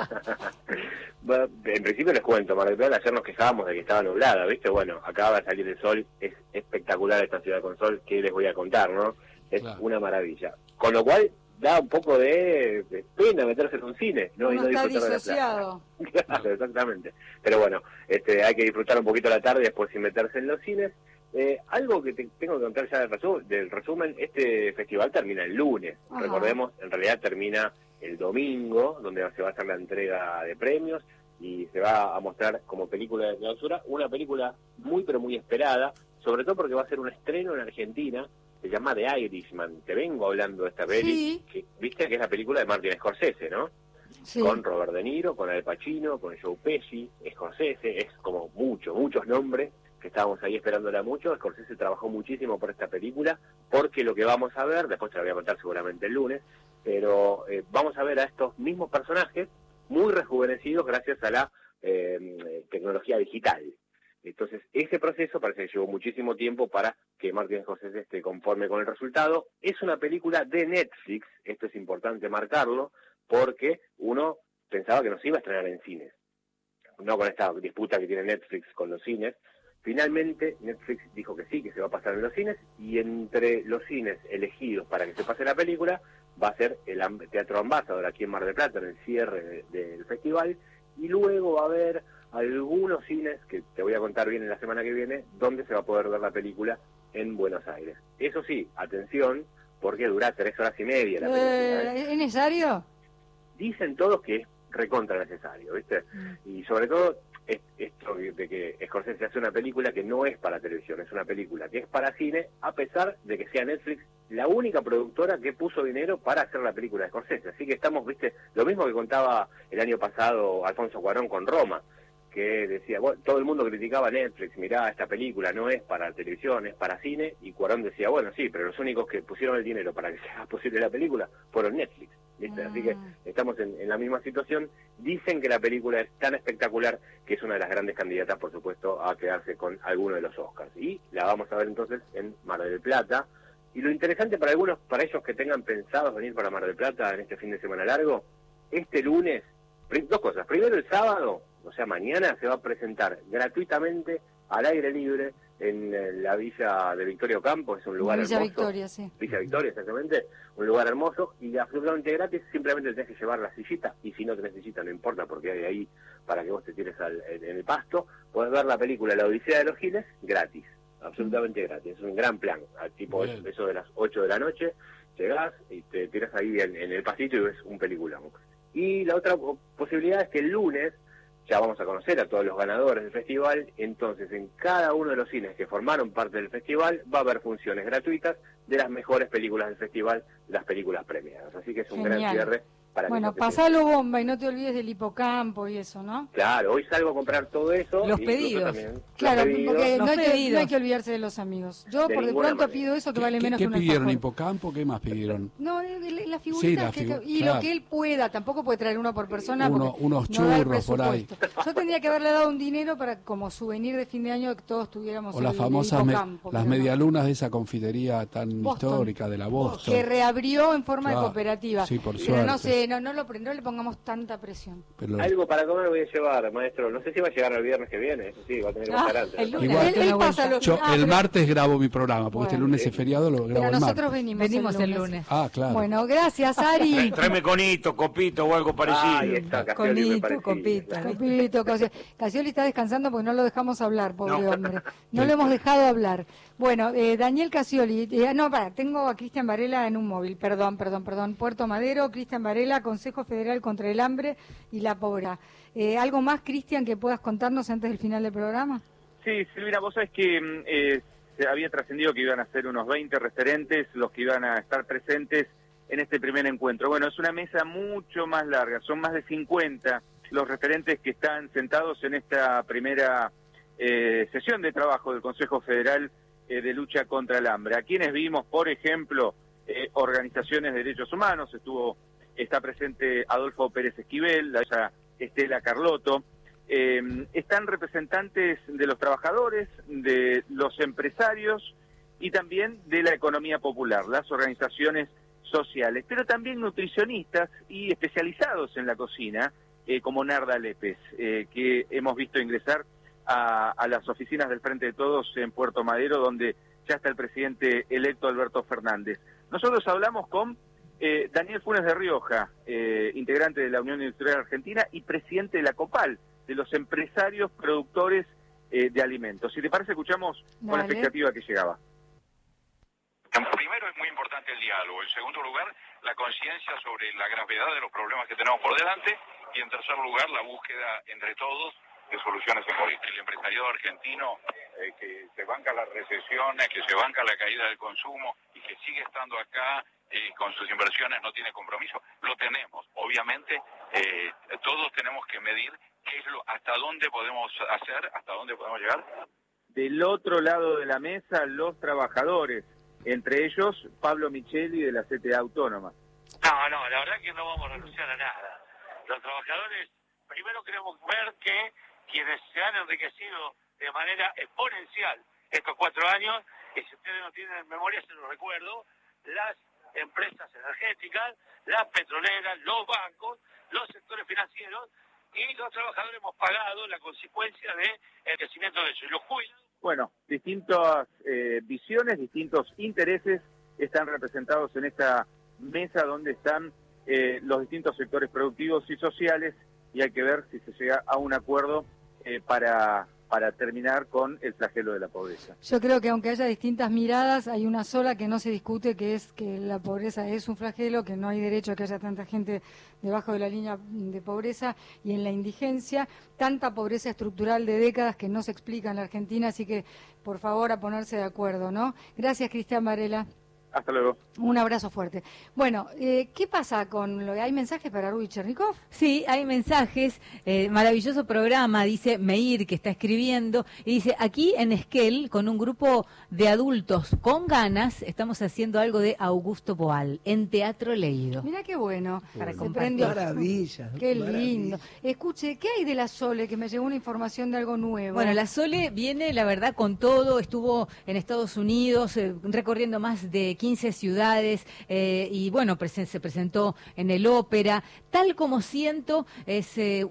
Bueno, en principio les cuento, Mar del Plata, ayer nos quejábamos de que estaba nublada, ¿viste? Bueno, acaba de salir el sol, es espectacular esta ciudad con sol, que les voy a contar, ¿no? Es Claro. una maravilla. Con lo cual, da un poco de pena meterse en un cine, ¿no? Y Uno no está disfrutar de la disociado. plaza. Claro, exactamente. Pero bueno, hay que disfrutar un poquito la tarde después sin meterse en los cines. Algo que tengo que contar ya del resumen, este festival termina el lunes. Ajá. Recordemos, en realidad termina el domingo, donde se va a hacer la entrega de premios y se va a mostrar como película de clausura una película muy pero muy esperada, sobre todo porque va a ser un estreno en Argentina, se llama The Irishman. Te vengo hablando de esta peli, Sí. viste que es la película de Martin Scorsese, ¿no? Sí. Con Robert De Niro, con Al Pacino, con Joe Pesci, Scorsese, es como muchos nombres que estábamos ahí esperándola mucho. Scorsese trabajó muchísimo por esta película, porque lo que vamos a ver, después te lo voy a contar seguramente el lunes, pero vamos a ver a estos mismos personajes muy rejuvenecidos gracias a la tecnología digital. Entonces, ese proceso parece que llevó muchísimo tiempo para que Martin Scorsese esté conforme con el resultado. Es una película de Netflix, esto es importante marcarlo, porque uno pensaba que no se iba a estrenar en cines, no con esta disputa que tiene Netflix con los cines. Finalmente Netflix dijo que sí, que se va a pasar en los cines, y entre los cines elegidos para que se pase la película va a ser el Teatro Ambassador aquí en Mar del Plata, en el cierre del festival, y luego va a haber algunos cines, que te voy a contar bien en la semana que viene, donde se va a poder ver la película en Buenos Aires. Eso sí, atención, porque dura 3 horas y media la película, ¿eh? ¿Es necesario? Dicen todos que es recontra necesario, ¿viste? Y sobre todo esto de que Scorsese hace una película que no es para televisión, es una película que es para cine, a pesar de que sea Netflix la única productora que puso dinero para hacer la película de Scorsese. Así que estamos, ¿viste? Lo mismo que contaba el año pasado Alfonso Cuarón con Roma, que decía, bueno, todo el mundo criticaba a Netflix, mirá, esta película no es para televisión, es para cine, y Cuarón decía, bueno, sí, pero los únicos que pusieron el dinero para que sea posible la película fueron Netflix, ¿viste? Así que estamos en la misma situación. Dicen que la película es tan espectacular que es una de las grandes candidatas, por supuesto, a quedarse con alguno de los Oscars, y la vamos a ver entonces en Mar del Plata. Y lo interesante para ellos que tengan pensado venir para Mar del Plata en este fin de semana largo, este lunes, dos cosas. Primero, el sábado, o sea, mañana, se va a presentar gratuitamente al aire libre en la Villa de Victoria Ocampo. Es un lugar Villa hermoso. Victoria, sí. Villa Victoria, exactamente. Un lugar hermoso y absolutamente gratis. Simplemente tenés que llevar la sillita, y si no tenés sillita no importa, porque hay ahí para que vos te tires en el pasto. Podés ver la película La Odisea de los Giles gratis, absolutamente gratis. Es un gran plan, al tipo Bien. eso de las 8 de la noche. Llegás y te tiras ahí en el pasito y ves un peliculón. Y la otra posibilidad es que el lunes ya vamos a conocer a todos los ganadores del festival. Entonces, en cada uno de los cines que formaron parte del festival va a haber funciones gratuitas de las mejores películas del festival, las películas premiadas. Así que es un gran cierre. Bueno, pasalo bomba y no te olvides del hipocampo y eso, ¿no? Claro, hoy salgo a comprar todo eso. Los pedidos. Claro, porque no hay que olvidarse de los amigos. Yo, De por de ninguna pronto, manera. pido eso que vale menos que ¿Qué un pidieron? alfajor. ¿Hipocampo? ¿Qué más pidieron? No, las figuritas Sí, y claro. lo que él pueda. Tampoco puede traer uno por persona. Unos no da el churros por ahí. presupuesto. Yo tendría que haberle dado un dinero para como souvenir de fin de año que todos tuviéramos O las el famosas hipocampo. las pero no. medialunas de esa confitería tan Boston. histórica de la Boston. Que reabrió en forma de Claro. cooperativa. Sí, por Pero no suerte. sé, no le pongamos tanta presión. Pero Algo para comer voy a llevar, maestro. No sé si va a llegar el viernes que viene. Eso sí, va a tener que pasar antes. el lunes. Igual- él pasa lo yo el pero- martes grabo mi programa, porque este Bueno. lunes es feriado, lo grabo Pero el nosotros martes. venimos el lunes. Ah, claro. Bueno, gracias, Ari. Tráeme conito, copito o algo parecido. Ahí está, Cassioli me Conito, parecía. copita. Copito, Casioli está descansando porque no lo dejamos hablar, pobre hombre. No lo hemos dejado hablar. Bueno, Daniel Casioli, tengo a Cristian Varela en un móvil, perdón. Puerto Madero, Cristian Varela, Consejo Federal contra el Hambre y la Pobreza. ¿Algo más, Cristian, que puedas contarnos antes del final del programa? Sí, Silvina, vos sabés que se había trascendido que iban a ser unos 20 referentes los que iban a estar presentes en este primer encuentro. Bueno, es una mesa mucho más larga, son más de 50 los referentes que están sentados en esta primera sesión de trabajo del Consejo Federal de Lucha contra el Hambre. A quienes vimos, por ejemplo, organizaciones de derechos humanos, está presente Adolfo Pérez Esquivel, la Estela Carlotto, están representantes de los trabajadores, de los empresarios y también de la economía popular, las organizaciones sociales, pero también nutricionistas y especializados en la cocina, como Narda Lépez, que hemos visto ingresar a las oficinas del Frente de Todos en Puerto Madero, donde ya está el presidente electo Alberto Fernández. Nosotros hablamos con Daniel Funes de Rioja, integrante de la Unión Industrial Argentina y presidente de la COPAL, de los empresarios productores de alimentos. Si te parece, escuchamos con la expectativa que llegaba. Primero es muy importante el diálogo. En segundo lugar, la conciencia sobre la gravedad de los problemas que tenemos por delante. Y en tercer lugar, la búsqueda entre todos de soluciones en política. El empresariado argentino que se banca las recesiones, que se banca la caída del consumo y que sigue estando acá con sus inversiones, no tiene compromiso. Lo tenemos. Obviamente, todos tenemos que medir hasta dónde podemos hacer, hasta dónde podemos llegar. Del otro lado de la mesa, los trabajadores, entre ellos Pablo Micheli de la CTA Autónoma. No, la verdad que no vamos a renunciar a nada. Los trabajadores, primero queremos ver que quienes se han enriquecido de manera exponencial estos 4 años, que si ustedes no tienen en memoria, se los recuerdo, las empresas energéticas, las petroleras, los bancos, los sectores financieros, y los trabajadores hemos pagado la consecuencia del crecimiento de eso. Y los jubilados. Bueno, distintas visiones, distintos intereses están representados en esta mesa donde están los distintos sectores productivos y sociales, y hay que ver si se llega a un acuerdo para terminar con el flagelo de la pobreza. Yo creo que aunque haya distintas miradas, hay una sola que no se discute, que es que la pobreza es un flagelo, que no hay derecho a que haya tanta gente debajo de la línea de pobreza y en la indigencia, tanta pobreza estructural de décadas que no se explica en la Argentina, así que por favor a ponerse de acuerdo, ¿no? Gracias, Cristian Varela. Hasta luego. Un abrazo fuerte. Bueno, ¿qué pasa con lo que hay mensajes para Ruy Chernikov? Sí, hay mensajes. Maravilloso programa, dice Meir, que está escribiendo. Y dice, aquí en Esquel, con un grupo de adultos con ganas, estamos haciendo algo de Augusto Boal, en teatro leído. Mirá qué bueno. Para Se compartir. prendió. Maravilla. Qué maravilla. lindo. Escuche, ¿qué hay de la Sole? Que me llegó una información de algo nuevo. Bueno, la Sole viene, la verdad, con todo. Estuvo en Estados Unidos recorriendo más de 15 ciudades y bueno, se presentó en el Ópera. Tal como siento es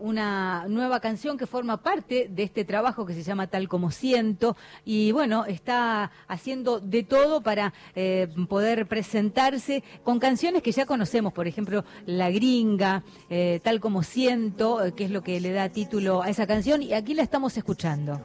una nueva canción que forma parte de este trabajo que se llama Tal como siento, y bueno, está haciendo de todo para poder presentarse con canciones que ya conocemos, por ejemplo, La Gringa, Tal como siento, que es lo que le da título a esa canción, y aquí la estamos escuchando.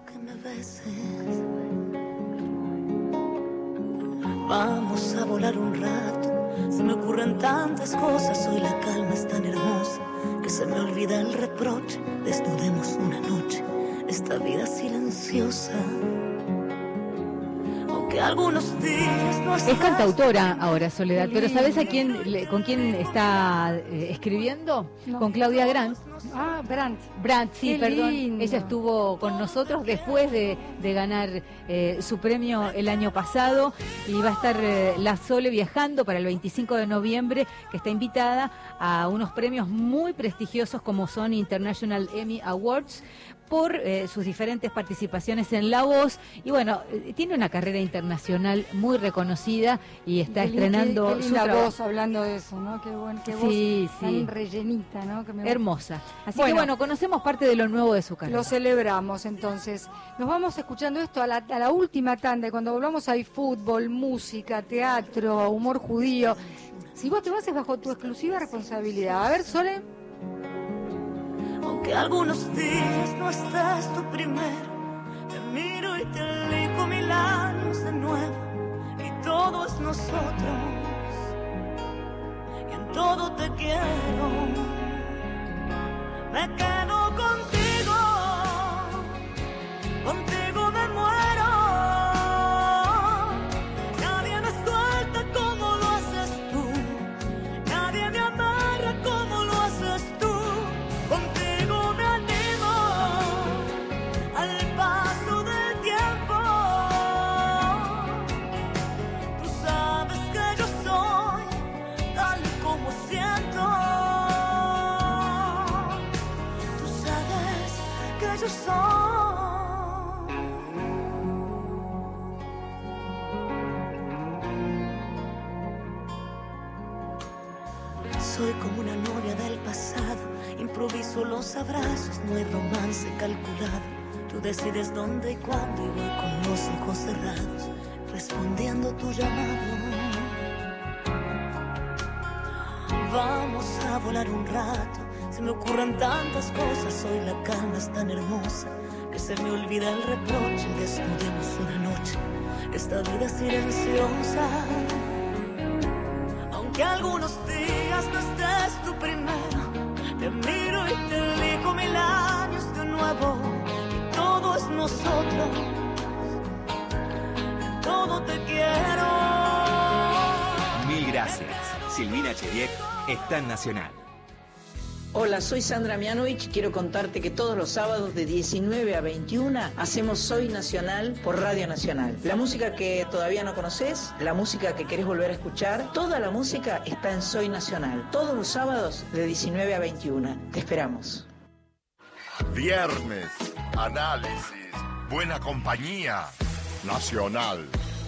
Vamos a volar un rato, se me ocurren tantas cosas, hoy la calma es tan hermosa, que se me olvida el reproche. Desnudemos una noche esta vida silenciosa. Aunque algunos días no Es cantautora ahora, Soledad, pero ¿sabes con quién está escribiendo? No. Con Claudia Grant. Ah, Brandt. Brandt, sí, Qué perdón. lindo. Ella estuvo con nosotros después de ganar su premio el año pasado y va a estar la Sole viajando para el 25 de noviembre, que está invitada a unos premios muy prestigiosos como son International Emmy Awards por sus diferentes participaciones en La Voz. Y bueno, tiene una carrera internacional muy reconocida y está estrenando qué su linda trabajo. voz hablando de eso, ¿no? Qué voz Sí, tan sí. rellenita, ¿no? Que me Hermosa. Así que bueno, conocemos parte de lo nuevo de su carrera. Lo celebramos entonces. Nos vamos escuchando esto a la última tanda y cuando volvamos hay fútbol, música, teatro, humor judío. Si vos te vas es bajo tu exclusiva responsabilidad. A ver, Sole. Aunque algunos días no estás tú primero, te miro y te elijo 1000 años de nuevo, y todo es nosotros, y en todo te quiero. Me quedo contigo, contigo me muero. Nadie me suelta como lo haces tú, nadie me amarra como lo haces tú. Contigo me animo al paso del tiempo. Tú sabes que yo soy tal como siento. Tú sabes que yo soy. Soy como una novia del pasado, improviso los abrazos, no hay romance calculado. Tú decides dónde y cuándo y voy con los ojos cerrados, respondiendo tu llamado. Vamos a volar un rato, se me ocurren tantas cosas, hoy la calma es tan hermosa que se me olvida el reproche. Desnudemos una noche esta vida silenciosa. Aunque algunos días no estés tú primero, te miro y te elijo 1000 años de nuevo, y todo es nosotros, en todo te quiero. Mil gracias. Silvina Chediek está en Nacional. Hola, soy Sandra Mianovich. Quiero contarte que todos los sábados de 19 a 21 hacemos Soy Nacional por Radio Nacional. La música que todavía no conoces, la música que querés volver a escuchar, toda la música está en Soy Nacional. Todos los sábados de 19 a 21. Te esperamos. Viernes, análisis, buena compañía, Nacional.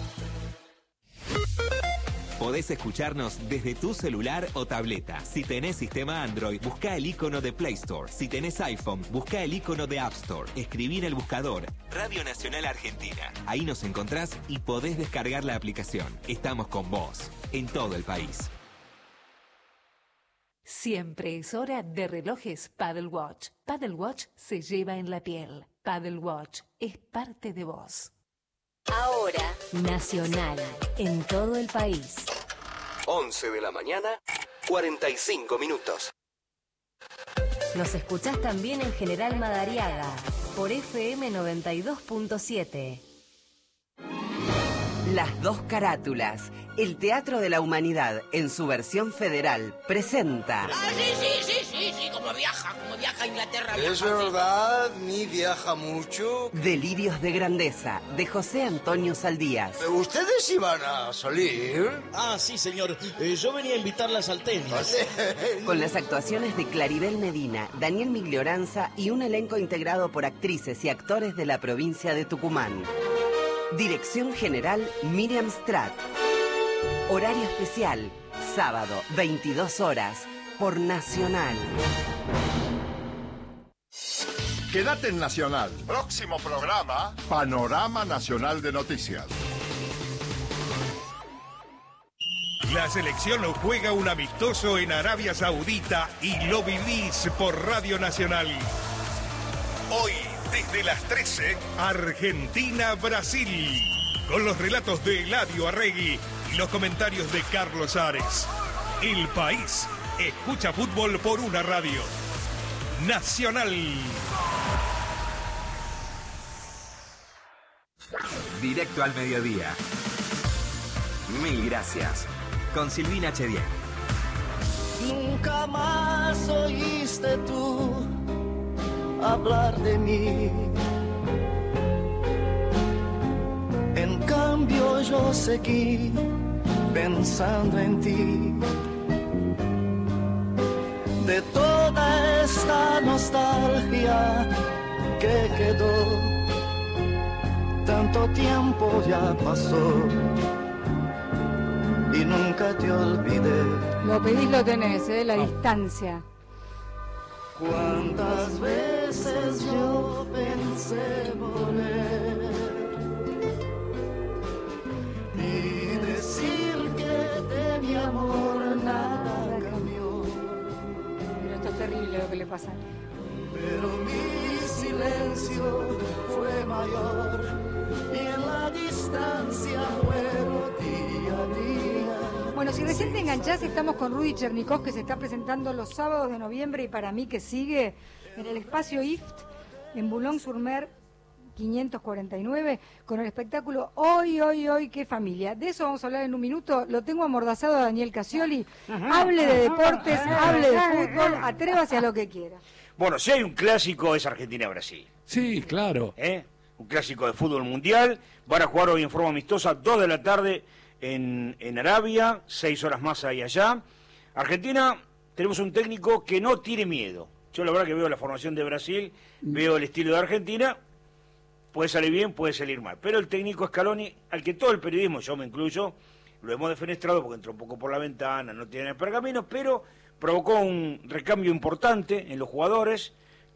Podés escucharnos desde tu celular o tableta. Si tenés sistema Android, buscá el icono de Play Store. Si tenés iPhone, buscá el icono de App Store. Escribí en el buscador Radio Nacional Argentina. Ahí nos encontrás y podés descargar la aplicación. Estamos con vos, en todo el país. Siempre es hora de relojes Paddle Watch. Paddle Watch se lleva en la piel. Paddle Watch es parte de vos. Ahora, Nacional, en todo el país. 11 de la mañana, 45 minutos. Nos escuchás también en General Madariaga, por FM 92.7. Las dos carátulas. El Teatro de la Humanidad, en su versión federal, presenta... Sí, como viaja a Inglaterra. Es verdad, ni viaja mucho. Delirios de Grandeza, de José Antonio Saldías. ¿Ustedes iban a salir? Ah, sí, señor. Yo venía a invitarlas al tenis. Con las actuaciones de Claribel Medina, Daniel Miglioranza y un elenco integrado por actrices y actores de la provincia de Tucumán. Dirección General Miriam Stratt. Horario especial, sábado, 22 horas, por Nacional. Quédate en Nacional. Próximo programa, Panorama Nacional de Noticias. La selección juega un amistoso en Arabia Saudita y lo vivís por Radio Nacional. Hoy, desde las 13, Argentina-Brasil. Con los relatos de Eladio Arregui y los comentarios de Carlos Ares. El país Escucha fútbol por una radio. Nacional. Directo al mediodía. Mil gracias. Con Silvina Chediel. Nunca más oíste tú hablar de mí. En cambio yo seguí pensando en ti. De toda esta nostalgia que quedó, tanto tiempo ya pasó y nunca te olvidé. Lo pedís, lo tenés, la distancia. Cuántas veces yo pensé volver y decir que de mi amor nada cambió. Pero esto es terrible lo que le pasa. Pero mi silencio fue mayor y en la distancia muero día a día. Bueno, si recién te enganchás, estamos con Rudy Chernikov, que se está presentando los sábados de noviembre y para mí que sigue en el espacio IFT, en Boulogne-sur-Mer 549, con el espectáculo Hoy, qué familia. De eso vamos a hablar en un minuto. Lo tengo amordazado a Daniel Casioli. Hable de deportes, hable de fútbol, atrévase a lo que quiera. Bueno, si hay un clásico es Argentina-Brasil. Sí, claro. Un clásico de fútbol mundial. Van a jugar hoy en forma amistosa, 2 de la tarde en Arabia, 6 horas más ahí allá. Argentina, tenemos un técnico que no tiene miedo. Yo la verdad que veo la formación de Brasil, veo el estilo de Argentina, puede salir bien, puede salir mal. Pero el técnico Scaloni, al que todo el periodismo, yo me incluyo, lo hemos defenestrado porque entró un poco por la ventana, no tiene el pergamino, pero provocó un recambio importante en los jugadores,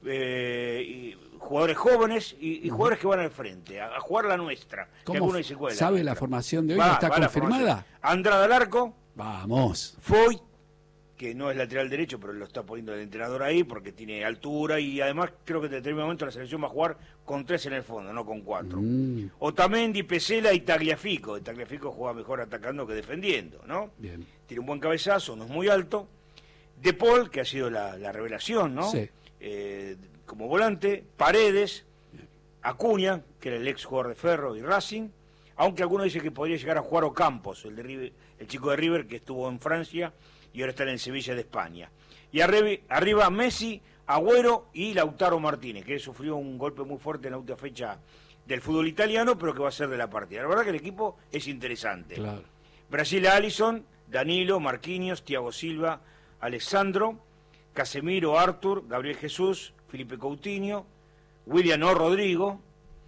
y jugadores jóvenes y jugadores que van al frente, a jugar la nuestra. ¿Sabe la formación de hoy? ¿Está confirmada? Andrada al arco. Vamos. Foyt, que no es lateral derecho, pero lo está poniendo el entrenador ahí porque tiene altura y además creo que en determinado momento la selección va a jugar con 3 en el fondo, no con 4. Otamendi, Pesela y Tagliafico. Tagliafico juega mejor atacando que defendiendo, ¿no? Bien. Tiene un buen cabezazo, no es muy alto. De Paul, que ha sido la revelación, ¿no? Sí. Como volante, Paredes, Acuña, que era el ex jugador de Ferro y Racing, aunque algunos dicen que podría llegar a jugar Ocampos, el chico de River que estuvo en Francia y ahora está en Sevilla de España. Y arriba Messi, Agüero y Lautaro Martínez, que sufrió un golpe muy fuerte en la última fecha del fútbol italiano, pero que va a ser de la partida. La verdad que el equipo es interesante. Claro. Brasil, Alisson, Danilo, Marquinhos, Thiago Silva, Alessandro, Casemiro, Arthur, Gabriel Jesús, Felipe Coutinho, William o Rodrigo.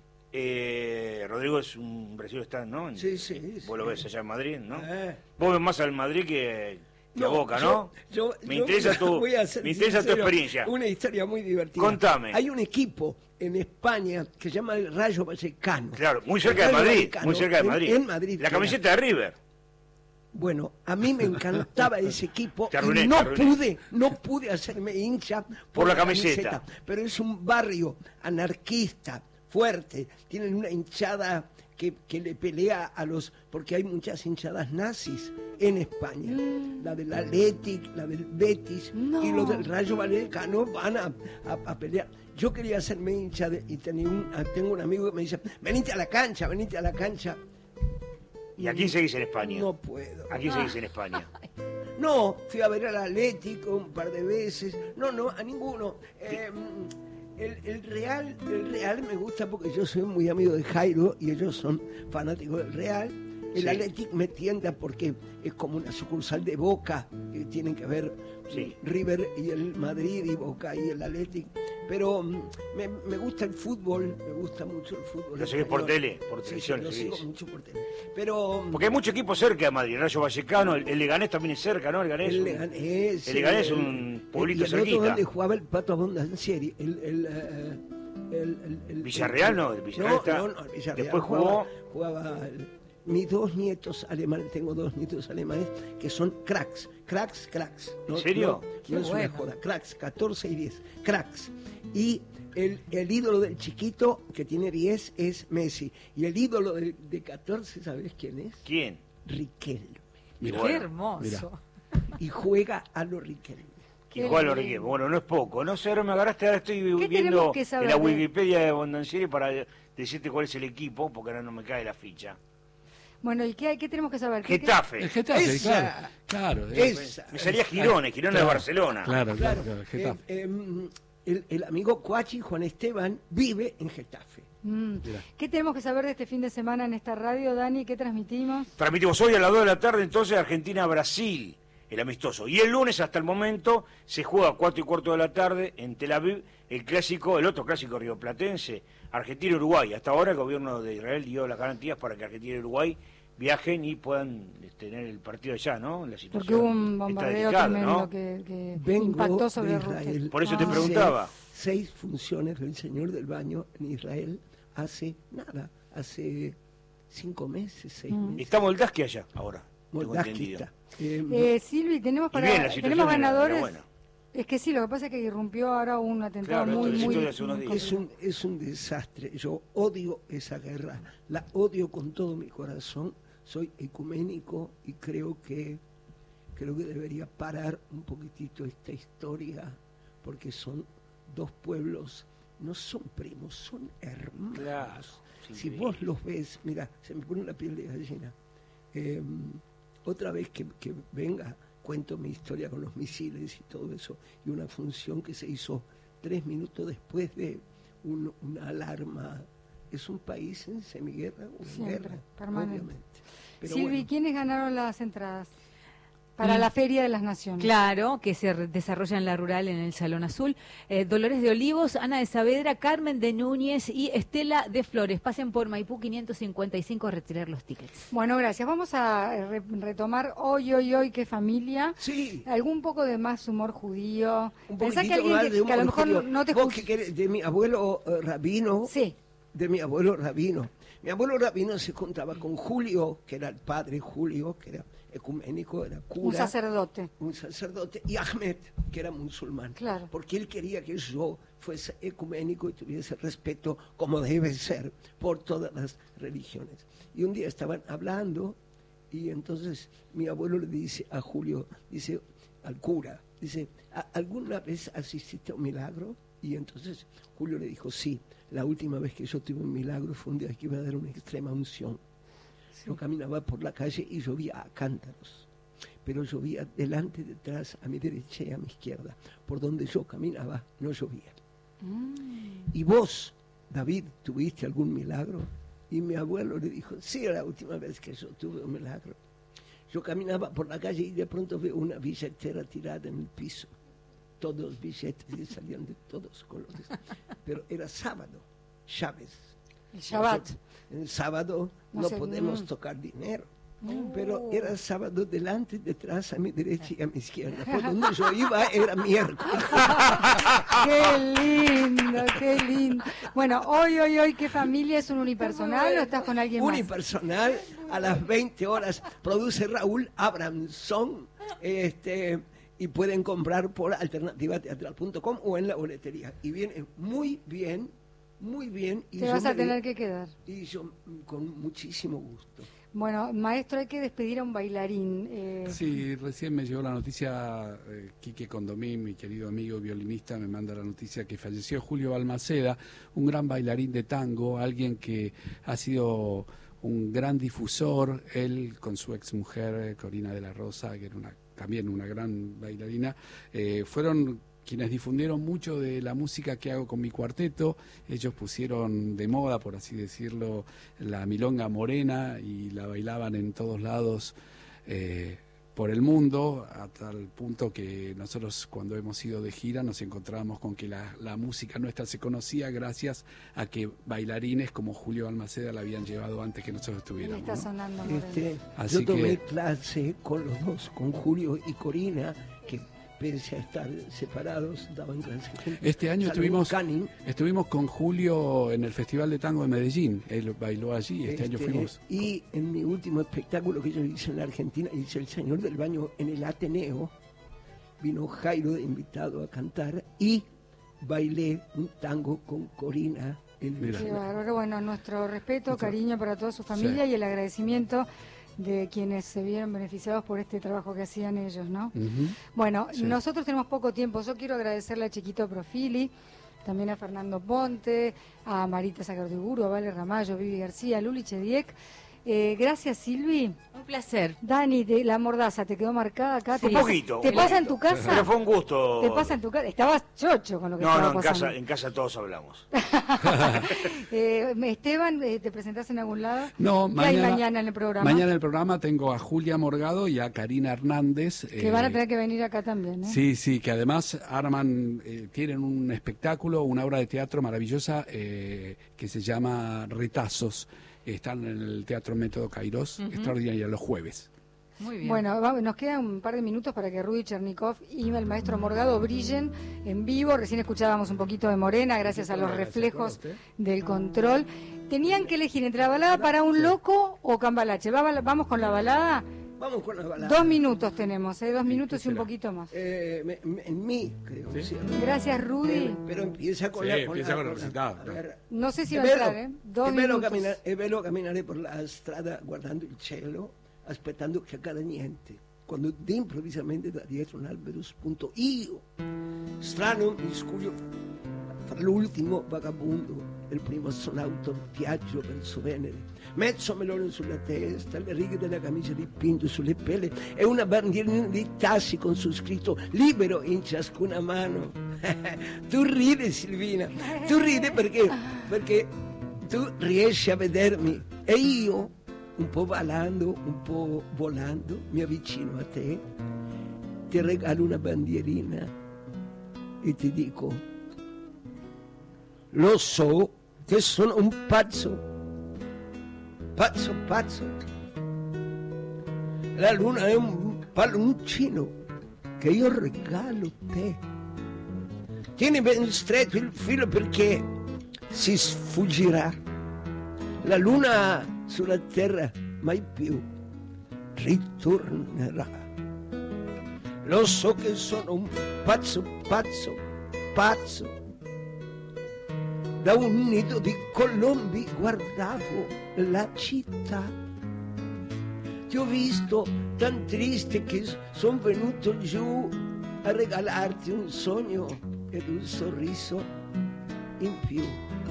Rodrigo es un brasileño, está, ¿no? Sí. Vos lo ves allá en Madrid, ¿no? Vos ves más al Madrid que a Boca, ¿no? Me interesa tu experiencia. Una historia muy divertida. Contame. Hay un equipo en España que se llama el Rayo Vallecano. Claro, muy cerca de Madrid. Muy cerca de Madrid. En Madrid. La camiseta de River. Bueno, a mí me encantaba ese equipo arruiné, y no pude hacerme hincha por la camiseta. Pero es un barrio anarquista, fuerte, tienen una hinchada que le pelea a los... porque hay muchas hinchadas nazis en España. La del Athletic, la del Betis y los del Rayo Vallecano van a pelear. Yo quería hacerme hincha y tengo un amigo que me dice, venite a la cancha. ¿Y a quién seguís en España? No puedo. ¿A quién seguís en España? No, fui a ver al Atlético un par de veces. No, a ninguno. El Real me gusta porque yo soy muy amigo de Jairo y ellos son fanáticos del Real. El Atlético me tienta porque es como una sucursal de Boca, que tienen que ver River y el Madrid y Boca y el Atlético. Pero me gusta el fútbol, me gusta mucho el fútbol. ¿Lo seguís por tele, por televisión? Sí, lo sigo mucho por tele. Pero, porque hay muchos equipos cerca de Madrid, el Rayo Vallecano, el Leganés también es cerca, ¿no? El Leganés es un pueblito cerquita. El otro donde jugaba el Pato Abondancieri, el Villarreal, ¿no? El Villarreal está... No, el Villarreal después jugaba mis 2 nietos alemanes, tengo 2 nietos alemanes que son cracks. ¿En serio? No es una joda, cracks, 14 y 10, cracks. Y el ídolo del chiquito, que tiene 10, es Messi. Y el ídolo de 14, ¿sabes quién es? ¿Quién? Riquelme. Qué hermoso. y juega a lo Riquelme. Igual Riquelme, bueno, no es poco. No sé, ahora me agarraste, ahora estoy viendo en la Wikipedia de Bondancieri para decirte cuál es el equipo, porque ahora no me cae la ficha. Bueno, ¿y qué tenemos que saber? Getafe. El Getafe, claro. Me salía Girona de Barcelona. Claro. Getafe. El amigo Cuachi, Juan Esteban, vive en Getafe. ¿Qué tenemos que saber de este fin de semana en esta radio, Dani? ¿Qué transmitimos? Transmitimos hoy a las 2 de la tarde, entonces, Argentina-Brasil, el amistoso. Y el lunes, hasta el momento, se juega a 4:15 de la tarde en Tel Aviv, el otro clásico rioplatense, Argentina-Uruguay. Hasta ahora el gobierno de Israel dio las garantías para que Argentina y Uruguay viajen y puedan tener el partido allá, ¿no? La situación. Porque hubo un bombardeo tremendo, ¿no? que impactó sobre Israel. Por eso te preguntaba. 6 funciones del Señor del Baño en Israel hace 5 meses, 6 meses. Está Moldaski allá ahora. Moldaski está. Silvi, tenemos ganadores. Es que sí, lo que pasa es que irrumpió ahora un atentado Es un desastre. Yo odio esa guerra, la odio con todo mi corazón. Soy ecuménico y creo que debería parar un poquitito esta historia, porque son 2 pueblos, no son primos, son hermanos. Claro, si vos los ves, mira, se me pone la piel de gallina. Otra vez que venga, cuento mi historia con los misiles y todo eso, y una función que se hizo 3 minutos después de una alarma. Es un país en semiguerra o en guerra, obviamente. Pero Silvi, bueno. ¿Quiénes ganaron las entradas para la Feria de las Naciones? Claro, que se desarrolla en la Rural, en el Salón Azul. Dolores de Olivos, Ana de Saavedra, Carmen de Núñez y Estela de Flores. Pasen por Maipú 555 a retirar los tickets. Bueno, gracias. Vamos a retomar hoy, qué familia. Sí. Algún poco de más humor judío. Pensá que alguien que a lo mejor no te escucha. De mi abuelo Rabino. Sí. De mi abuelo Rabino. Mi abuelo Rabino se juntaba con Julio, que era el padre Julio, que era ecuménico, era cura. Un sacerdote. Y Ahmed, que era musulmán. Claro. Porque él quería que yo fuese ecuménico y tuviese respeto, como debe ser, por todas las religiones. Y un día estaban hablando y entonces mi abuelo le dice a Julio, dice al cura, dice, ¿alguna vez asististe a un milagro? Y entonces Julio le dijo, sí, la última vez que yo tuve un milagro fue un día que iba a dar una extrema unción. Sí. Yo caminaba por la calle y llovía a cántaros, pero llovía delante, detrás, a mi derecha y a mi izquierda. Por donde yo caminaba no llovía. ¿Y vos, David, tuviste algún milagro? Y mi abuelo le dijo, sí, era la última vez que yo tuve un milagro. Yo caminaba por la calle y de pronto veo una billetera tirada en el piso. Todos los billetes y salían de todos colores. Pero era sábado, Chávez. El Shabbat. El sábado no podemos tocar dinero. Pero era sábado delante, detrás, a mi derecha y a mi izquierda. Por donde yo iba era miércoles. Qué lindo. Bueno, hoy, ¿qué familia? ¿Es un unipersonal o estás con alguien más? Unipersonal, a las 20 horas, produce Raúl Abramson. Y pueden comprar por alternativateatral.com o en la boletería. Y viene muy bien. Y te vas a tener que quedar. Y yo con muchísimo gusto. Bueno, maestro, hay que despedir a un bailarín. Sí, recién me llegó la noticia, Quique Condomí, mi querido amigo violinista, me manda la noticia que falleció Julio Balmaceda, un gran bailarín de tango, alguien que ha sido un gran difusor, él con su exmujer Corina de la Rosa, que era también una gran bailarina, fueron quienes difundieron mucho de la música que hago con mi cuarteto. Ellos pusieron de moda, por así decirlo, la milonga morena y la bailaban en todos lados por el mundo, a tal punto que nosotros cuando hemos ido de gira nos encontrábamos con que la música nuestra se conocía gracias a que bailarines como Julio Balmaceda la habían llevado antes que nosotros estuviéramos. Está sonando, yo tomé clase con los dos, con Julio y Corina, que pese a estar separados, daban clases juntos. Este año estuvimos con Julio en el Festival de Tango de Medellín. Él bailó allí, este año fuimos. Y en mi último espectáculo que yo hice en la Argentina, hice El Señor del Baño en el Ateneo, vino Jairo de invitado a cantar y bailé un tango con Corina. Qué bárbaro. Bueno, nuestro respeto, cariño para toda su familia y el agradecimiento de quienes se vieron beneficiados por este trabajo que hacían ellos, ¿no? Ujú. Bueno, Sí. nosotros tenemos poco tiempo. Yo quiero agradecerle a Chiquito Profili, también a Fernando Ponte, a Marita Sacardeguro, a Vale Ramallo, Vivi García, a Luli Chediek. Gracias, Silvi. Un placer. Dani, la mordaza te quedó marcada acá. Un poquito. ¿Te pasa en tu casa? Pero fue un gusto. ¿Te pasa en tu casa? Estabas chocho con lo que No, estaba no, pasando. en casa todos hablamos. Esteban, ¿te presentás en algún lado? No, ¿Qué hay mañana en el programa? Mañana en el programa tengo a Julia Morgado y a Karina Hernández. Que van a tener que venir acá también, ¿eh? Sí, que además arman, tienen un espectáculo, una obra de teatro maravillosa que se llama Retazos. Están en el Teatro Método Kairos, extraordinaria, los jueves. Muy bien. Bueno, nos quedan un par de minutos para que Rudy Chernikov y el maestro Morgado brillen en vivo. Recién escuchábamos un poquito de Morena, gracias a los reflejos del control. Tenían que elegir entre la balada para un loco o Cambalache. ¿Vamos con la balada? Vamos con la balada. 2 minutos tenemos, 2 minutos y un poquito más. En mí, creo. ¿Sí? Gracias, Rudy. Pero empieza con empieza con el recitado. No sé si va a entrar, ¿eh? 2 minutos. È bello camminare per la strada guardando il cielo, aspettando che accada niente. Quando improvvisamente da dietro un albero spunto io, strano miscuglio tra l'ultimo vagabondo e il primo astronauta in viaggio verso Venere. Mezzo melone sulla testa, le righe della camicia dipinto sulle pelle e una bandierina di tassi con su scritto libero in ciascuna mano. Tu ridi, Silvina, tu ridi perché tu riesci a vedermi e io, un po' ballando, un po' volando, mi avvicino a te, ti regalo una bandierina e ti dico: lo so che sono un pazzo. La luna è un palloncino che io regalo a te. Tieni ben stretto il filo perché si sfuggirà. La luna sulla terra mai più ritornerà. Lo so che sono un pazzo. Da un nido di colombi guardavo la città. Ti ho visto tan triste che son venuto giù a regalarti un sogno ed un sorriso in più.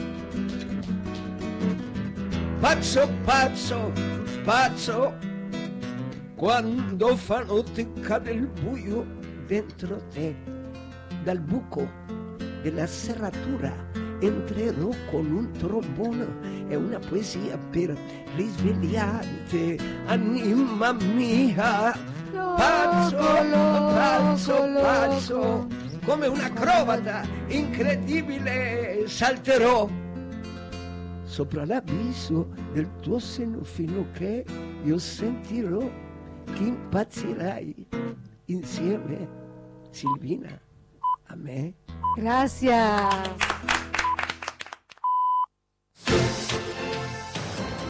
Pazzo, quando fa notte cade il buio dentro te, dal buco della serratura entrerò con un trombone e una poesia per risvegliarti, anima mia. Pazzo, come un acrobata incredibile salterò sopra l'abisso del tuo seno fino che io sentirò che impazzirai insieme, Silvina, a me. Gracias.